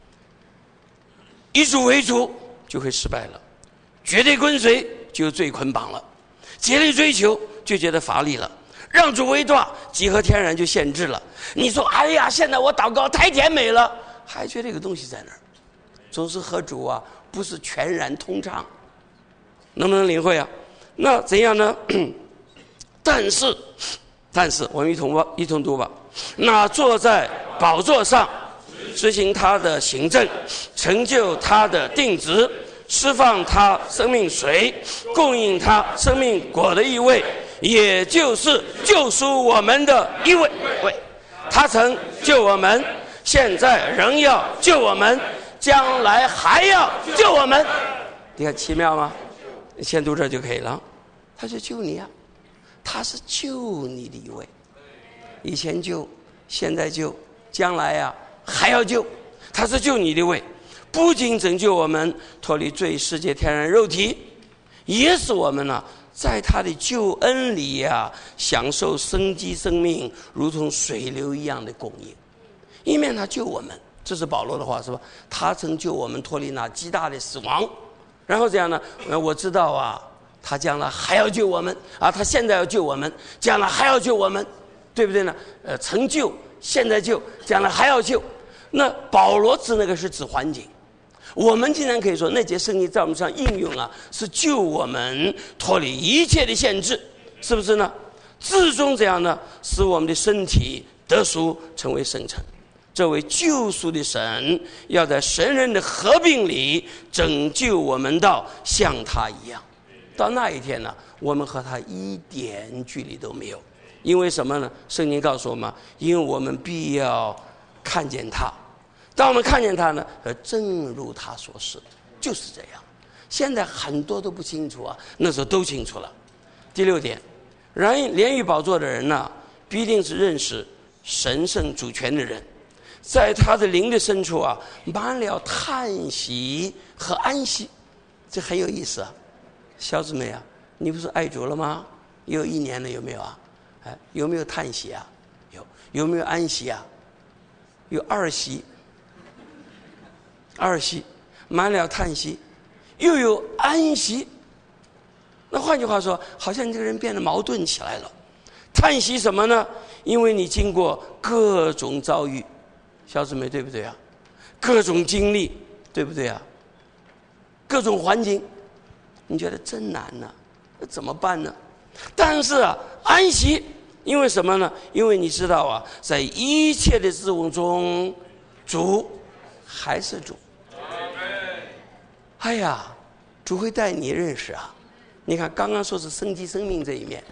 以主为主就会失败了，绝对跟随就最捆绑了，竭力追求就觉得乏力了，让主为大，己和天然就限制了。你说哎呀，现在我祷告太甜美了，还觉得这个东西在那儿，总是和主啊不是全然通畅，能不能领会啊？那怎样呢？但是但是我们一同吧，一同读吧。那坐在宝座上执行他的行政，成就他的定职，释放他生命水，供应他生命果的一位，也就是救赎我们的一位。他曾救我们，现在仍要救我们，将来还要救我们。你看奇妙吗？先读这就可以了。他就救你啊，他是救你的一位，以前救，现在救，将来啊还要救。他是救你的位，不仅拯救我们脱离罪世界天然肉体，也使我们呢、啊、在他的救恩里呀、啊、享受生机生命，如同水流一样的供应。一面他救我们，这是保罗的话是吧？他曾救我们脱离那极大的死亡，然后这样呢，我知道啊，他将来还要救我们啊，他现在要救我们，将来还要救我们，对不对呢？呃，曾救，现在救，将来还要救。那保罗指那个是指环境，我们竟然可以说那节圣经在我们上应用啊，是救我们脱离一切的限制，是不是呢？至终这样呢，使我们的身体得赎，成为圣城。这位救赎的神要在神人的合并里拯救我们到像他一样。到那一天呢，我们和他一点距离都没有。因为什么呢？圣经告诉我们，因为我们必要看见他。当我们看见他呢，正如他所示，就是这样。现在很多都不清楚啊，那时候都清楚了。第六点，然连于宝座的人呢，必定是认识神圣主权的人，在他的灵的深处啊，满了叹息和安息。这很有意思啊。小姊妹啊，你不是爱主了吗？有一年了，有没有啊？哎，有没有叹息啊？有。有没有安息啊？有二息。二息，满了叹息，又有安息。那换句话说，好像你这个人变得矛盾起来了。叹息什么呢？因为你经过各种遭遇，小姊妹对不对啊？各种经历，对不对啊？各种环境，你觉得真难呢、啊？那怎么办呢？但是啊，安息，因为什么呢？因为你知道啊，在一切的事物中，主还是主。哎呀，主会带你认识啊！你看，刚刚说是生机生命这一面，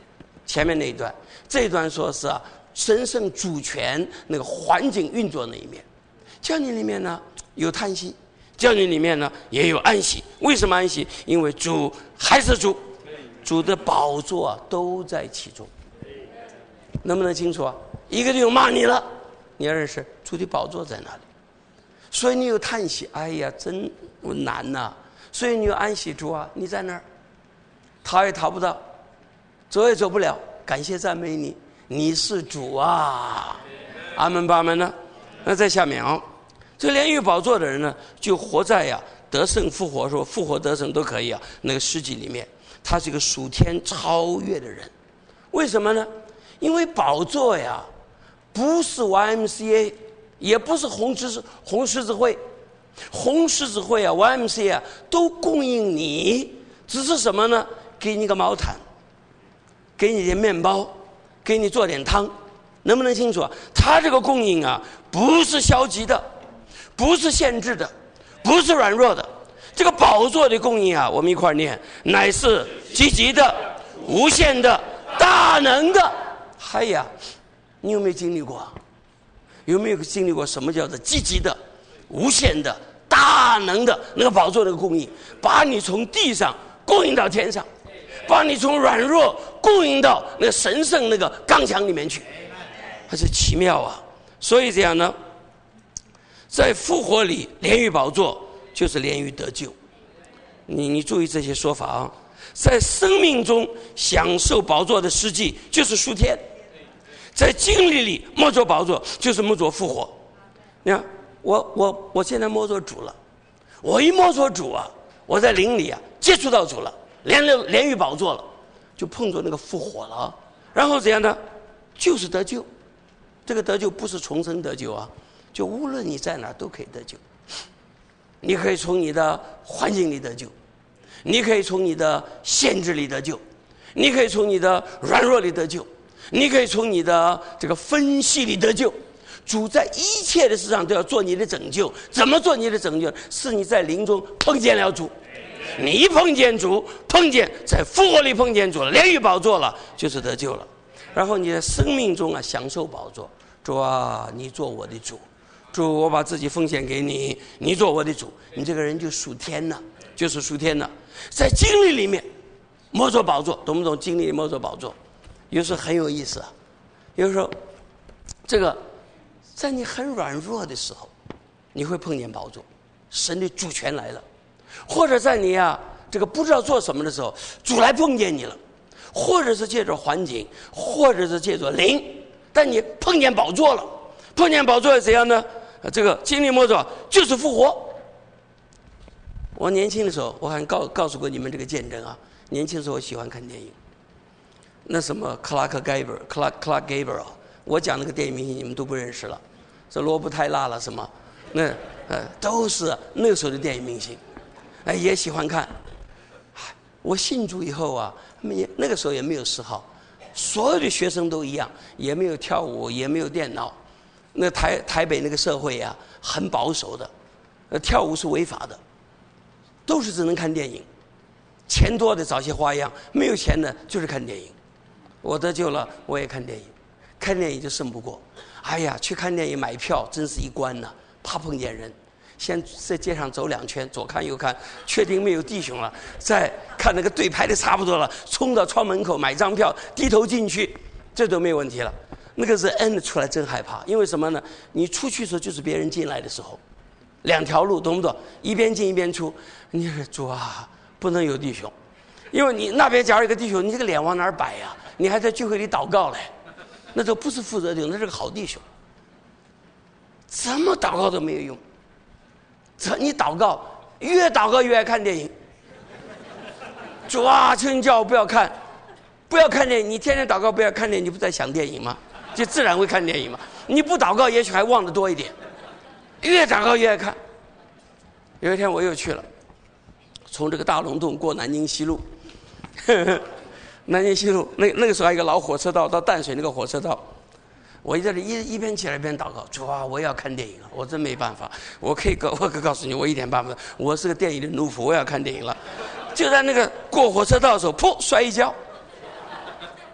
前面那一段，这一段说是啊，神圣主权那个环境运作那一面。教你里面呢有叹息，教你里面呢也有安息。为什么安息？因为主还是主，主的宝座啊都在其中。能不能清楚啊？一个弟兄骂你了，你要认识主的宝座在哪里。所以你有叹息，哎呀，真难呐、啊。所以你有安息，主啊，你在那儿，逃也逃不到，走也走不了。感谢赞美你，你是主啊！阿门吧，阿门呢？那在下面啊，这连于宝座的人呢，就活在呀、啊、得胜复活，说复活得胜都可以啊。那个诗集里面，他是一个属天超越的人。为什么呢？因为宝座呀，不是 Y M C A， 也不是红十字红十字会，红十字会啊 Y M C A 啊都供应你，只是什么呢？给你个毛毯，给你点面包，给你做点汤，能不能清楚啊？他这个供应啊，不是消极的，不是限制的，不是软弱的。这个宝座的供应啊，我们一块念，乃是积极的、无限的、大能的。哎呀，你有没有经历过？有没有经历过什么叫做积极的、无限的、大能的那个宝座那个供应，把你从地上供应到天上，把你从软弱供应到那个神圣那个刚强里面去，它是奇妙啊！所以这样呢，在复活里连于宝座就是连于得救。你你注意这些说法啊！在生命中享受宝座的实际就是属天。在经历里摸着宝座就是摸着复活。你看我我我现在摸着主了，我一摸着主啊，我在灵里啊接触到主了，连了连于宝座了，就碰着那个复活了。然后怎样呢？就是得救。这个得救不是重生得救啊，就无论你在哪都可以得救。你可以从你的环境里得救，你可以从你的限制里得救，你可以从你的软弱里得救，你可以从你的这个分析里得救。主在一切的事上都要做你的拯救。怎么做你的拯救？是你在灵中碰见了主，你一碰见主，碰见在复活里碰见主了，连于宝座了，就是得救了。然后你在生命中啊享受宝座。主啊，你做我的主，主我把自己奉献给你，你做我的主，你这个人就属天了，就是属天了。在经历里面摸着宝座，懂不懂？经历里摸着宝座有时候很有意思啊。有时候这个在你很软弱的时候，你会碰见宝座，神的主权来了。或者在你啊这个不知道做什么的时候，主来碰见你了，或者是借着环境，或者是借着灵，但你碰见宝座了。碰见宝座是怎样呢？这个经历摸着就是复活。我年轻的时候，我还告告诉过你们这个见证啊。年轻的时候我喜欢看电影，那什么克拉克·盖伯尔、克拉克拉·盖伯尔，我讲那个电影明星你们都不认识了，这罗伯·泰拉了什么，那呃都是那个时候的电影明星，哎也喜欢看。我信主以后啊，没那个时候也没有嗜好，所有的学生都一样，也没有跳舞，也没有电脑。那台台北那个社会啊，很保守的，呃，跳舞是违法的，都是只能看电影。钱多的找些花样，没有钱的就是看电影。我得救了，我也看电影，看电影就胜不过。哎呀，去看电影买票真是一关呐、啊，怕碰见人。先在街上走两圈，左看右看，确定没有弟兄了，再看那个队排的差不多了，冲到窗门口买张票，低头进去，这都没有问题了。那个是 N 出来真害怕，因为什么呢？你出去的时候就是别人进来的时候，两条路，懂不懂？一边进一边出。你说主啊，不能有弟兄，因为你那边假如有个弟兄，你这个脸往哪儿摆呀？你还在聚会里祷告嘞，那都不是负责弟兄，那是个好弟兄，怎么祷告都没有用。你祷告越祷告越爱看电影，主啊，求你叫我不要看，不要看电影。你天天祷告不要看电影，你不在想电影吗？就自然会看电影嘛。你不祷告，也许还忘得多一点。越祷告越爱看。有一天我又去了，从这个大龙洞过南京西路，呵呵南京西路那那个时候还有一个老火车道到淡水那个火车道。我在这一一边起来一边祷告，主啊，我要看电影了，我真没办法，我可以告我可告诉你，我一点办法，我是个电影的奴仆，我要看电影了。就在那个过火车道的时候，噗，摔一跤，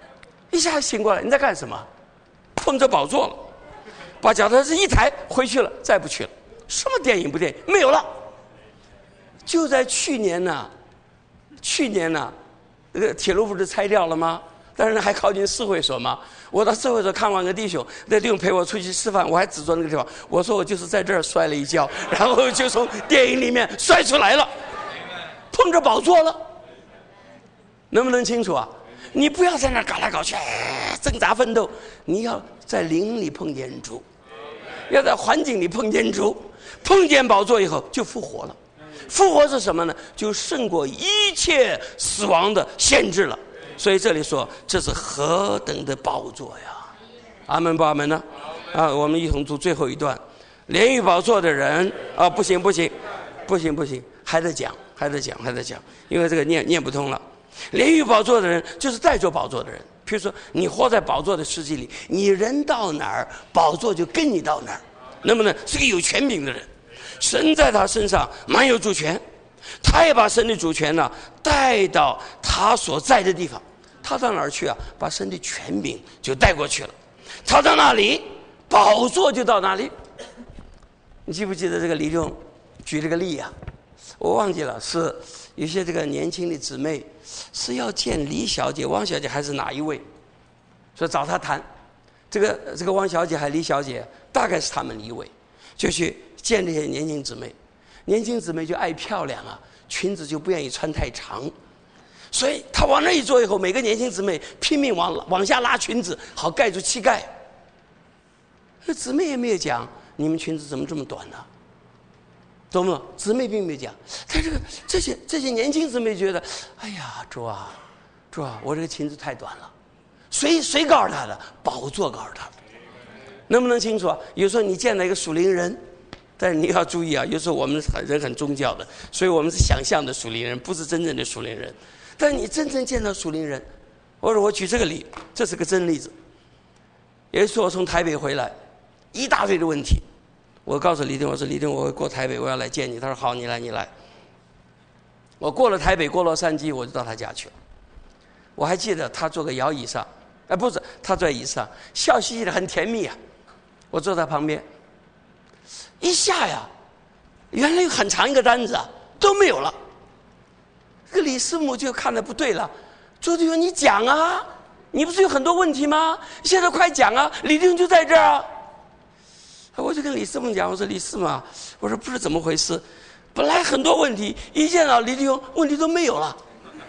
一下醒过来，你在干什么？碰着宝座了，把脚踏车一抬，回去了，再不去了。什么电影不电影？没有了。就在去年呢，去年呢，这个铁路不是拆掉了吗？但是还靠近四会所吗？我到四会所看望个弟兄，那弟兄陪我出去吃饭，我还指着那个地方，我说我就是在这儿摔了一跤，然后就从电影里面摔出来了，碰着宝座了。能不能清楚啊？你不要在那儿搞来搞去，挣扎奋斗，你要在灵里碰见主，要在环境里碰见主，碰见宝座以后就复活了。复活是什么呢？就胜过一切死亡的限制了。所以这里说这是何等的宝座呀！阿门不阿门呢？啊，我们一同读最后一段。连于宝座的人啊，不行不行不行不行，还得讲还得讲还得讲，因为这个念念不通了。连于宝座的人就是带着宝座的人。比如说你活在宝座的世界里，你人到哪儿，宝座就跟你到哪儿。能不能是个有权柄的人？神在他身上满有主权，他也把神的主权呢带到他所在的地方。他到哪儿去啊？把神的权柄就带过去了。他到哪里，宝座就到哪里。你记不记得这个李兄举了个例啊？我忘记了，是有些这个年轻的姊妹是要见李小姐、汪小姐还是哪一位，所以找他谈。这个这个汪小姐还李小姐，大概是他们一位，就去见这些年轻姊妹。年轻姊妹就爱漂亮啊，裙子就不愿意穿太长。所以他往那一坐以后，每个年轻姊妹拼命往往下拉裙子，好盖住膝盖。那姊妹也没有讲你们裙子怎么这么短呢、啊？懂不懂？姊妹并没有讲，但这个这些这些年轻姊妹觉得，哎呀，主啊，主啊，我这个裙子太短了。谁谁告诉他的？宝座告诉他的。能不能清楚啊？有时候你见到一个属灵人，但是你要注意啊，有时候我们人很宗教的，所以我们是想象的属灵人，不是真正的属灵人。但是你真正见到属灵人，或者我举这个例，这是个真例子。有一次我从台北回来，一大堆的问题，我告诉李丁，我说李丁，我会过台北，我要来见你。他说好，你来你来。我过了台北，过洛杉矶，我就到他家去了。我还记得他坐个摇椅上，哎，不是，他坐在椅子上，笑嘻嘻的，很甜蜜啊。我坐在旁边，一下呀，原来有很长一个单子啊，都没有了。这个李师母就看得不对了，周弟兄，你讲啊，你不是有很多问题吗？现在快讲啊！李弟兄就在这儿啊。我就跟李师母讲，我说李师母啊，我说不是怎么回事，本来很多问题，一见到李弟兄，问题都没有了。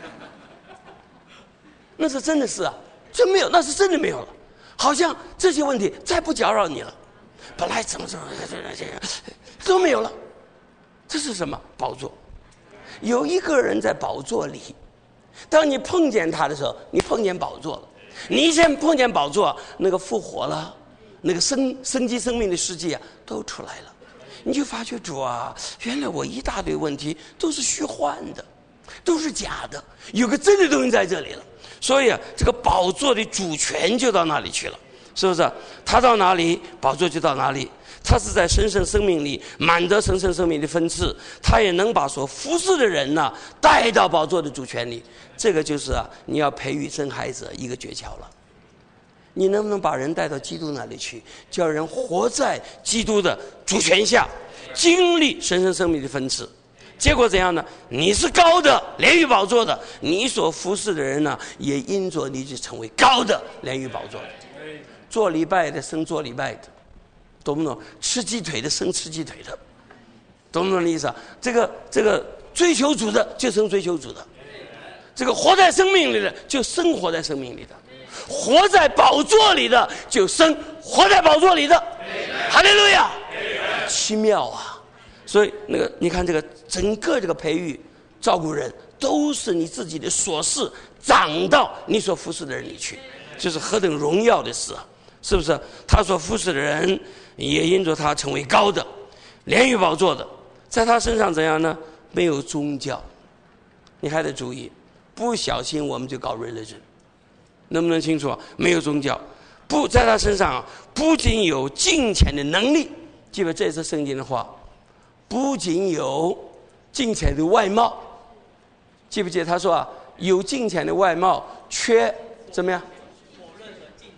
那是真的是啊，真没有，那是真的没有了，好像这些问题再不搅扰你了。本来怎么怎么都没有了，这是什么？宝座。有一个人在宝座里，当你碰见他的时候，你碰见宝座了。你一先碰见宝座，那个复活了，那个生生机生命的世界啊，都出来了。你就发觉主啊，原来我一大堆问题都是虚幻的，都是假的，有个真的东西在这里了。所以啊，这个宝座的主权就到那里去了，是不是？他到哪里，宝座就到哪里。他是在神圣生命里满得神圣生命的分赐，他也能把所服侍的人呢带到宝座的主权里。这个就是啊，你要培育生孩子一个诀窍了。你能不能把人带到基督那里去，叫人活在基督的主权下，经历神圣生命的分赐？结果怎样呢？你是高的，连于宝座的，你所服侍的人呢，也因着你就成为高的，连于宝座的。做礼拜的生做礼拜的，懂不懂？吃鸡腿的生吃鸡腿的，懂不懂的意思啊？这个这个追求主的就生追求主的，这个活在生命里的就生活在生命里的，活在宝座里的就生活在宝座里的。哈利路亚！奇妙啊！所以那个你看，这个整个这个培育照顾人，都是你自己的所事长到你所服侍的人里去，就是何等荣耀的事啊！是不是？他所服侍的人也因着他成为高的，连于宝座的，在他身上怎样呢？没有宗教。你还得注意，不小心我们就搞 religion， 能不能清楚啊？没有宗教，不在他身上、啊、不仅有敬虔的能力，记得这次圣经的话，不仅有敬虔的外貌，记不记得他说啊，有敬虔的外貌，缺怎么样？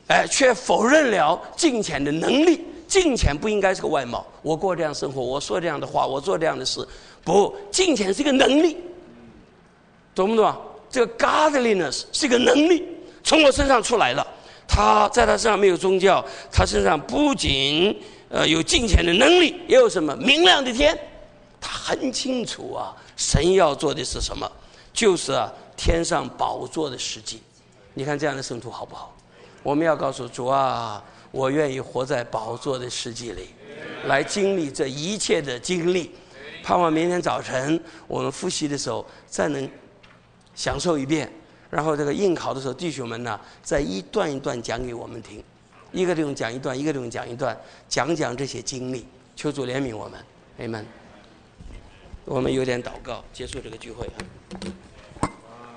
哎，却否认了敬虔的能力。敬虔不应该是个外貌，我过这样生活，我说这样的话，我做这样的事。不，敬虔是一个能力，懂不懂啊？这个 godliness 是一个能力，从我身上出来了。他在他身上没有宗教，他身上不仅呃有敬虔的能力，也有什么明亮的天。他很清楚啊，神要做的是什么，就是啊天上宝座的实际。你看这样的圣徒好不好？我们要告诉主啊，我愿意活在宝座的实际里，来经历这一切的经历。盼望明天早晨我们复习的时候再能享受一遍，然后这个应考的时候弟兄们呢再一段一段讲给我们听，一个弟兄讲一段，一个弟兄讲一段，讲讲这些经历。求主怜悯我们，阿们。我们有点祷告，结束这个聚会啊。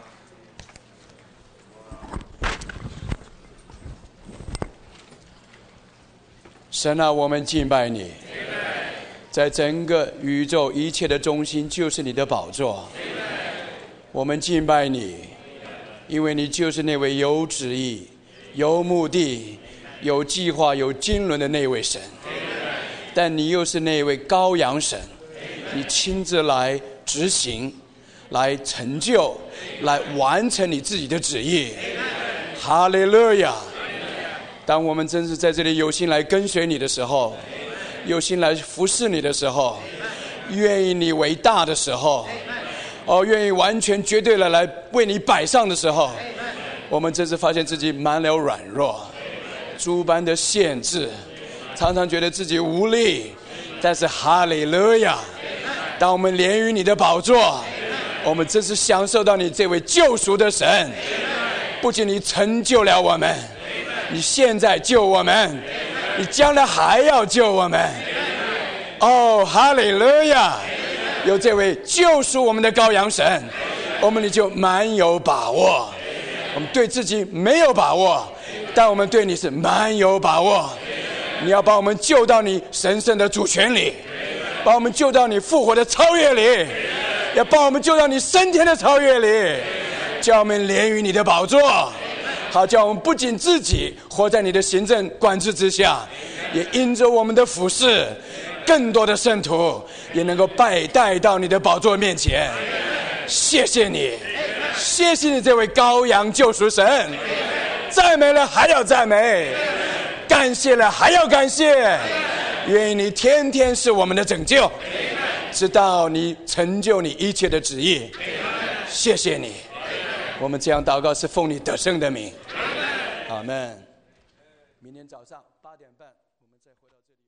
神啊，我们敬拜你，在整个宇宙一切的中心就是你的宝座。我们敬拜你，因为你就是那位有旨意、有目的、有计划、有经纶的那位神。但你又是那位羔羊神，你亲自来执行、来成就、来完成你自己的旨意。哈利路亚！当我们真是在这里有心来跟随你的时候，有心来服侍你的时候，愿意你为大的时候，哦，愿意完全绝对的来为你摆上的时候，我们真是发现自己满了软弱，诸般的限制，常常觉得自己无力。但是哈利路亚，当我们连于你的宝座，我们真是享受到你这位救赎的神。不仅你成就了我们，你现在救我们，你将来还要救我们。哦，哈利路亚！有这位救赎我们的羔羊神，我们你就满有把握。我们对自己没有把握，但我们对你是满有把握。你要把我们救到你神圣的主权里，把我们救到你复活的超越里，要把我们救到你升天的超越里，叫我们连于你的宝座，好叫我们不仅自己活在你的行政管制之下，也因着我们的服侍，更多的圣徒也能够拜带到你的宝座面前。谢谢你，谢谢你这位羔羊救赎神，赞美了还要赞美，感谢了还要感谢，愿意你天天是我们的拯救，直到你成就你一切的旨意。谢谢你，我们这样祷告是奉你得胜的名，阿们。明天早上八点半我们再回到这里。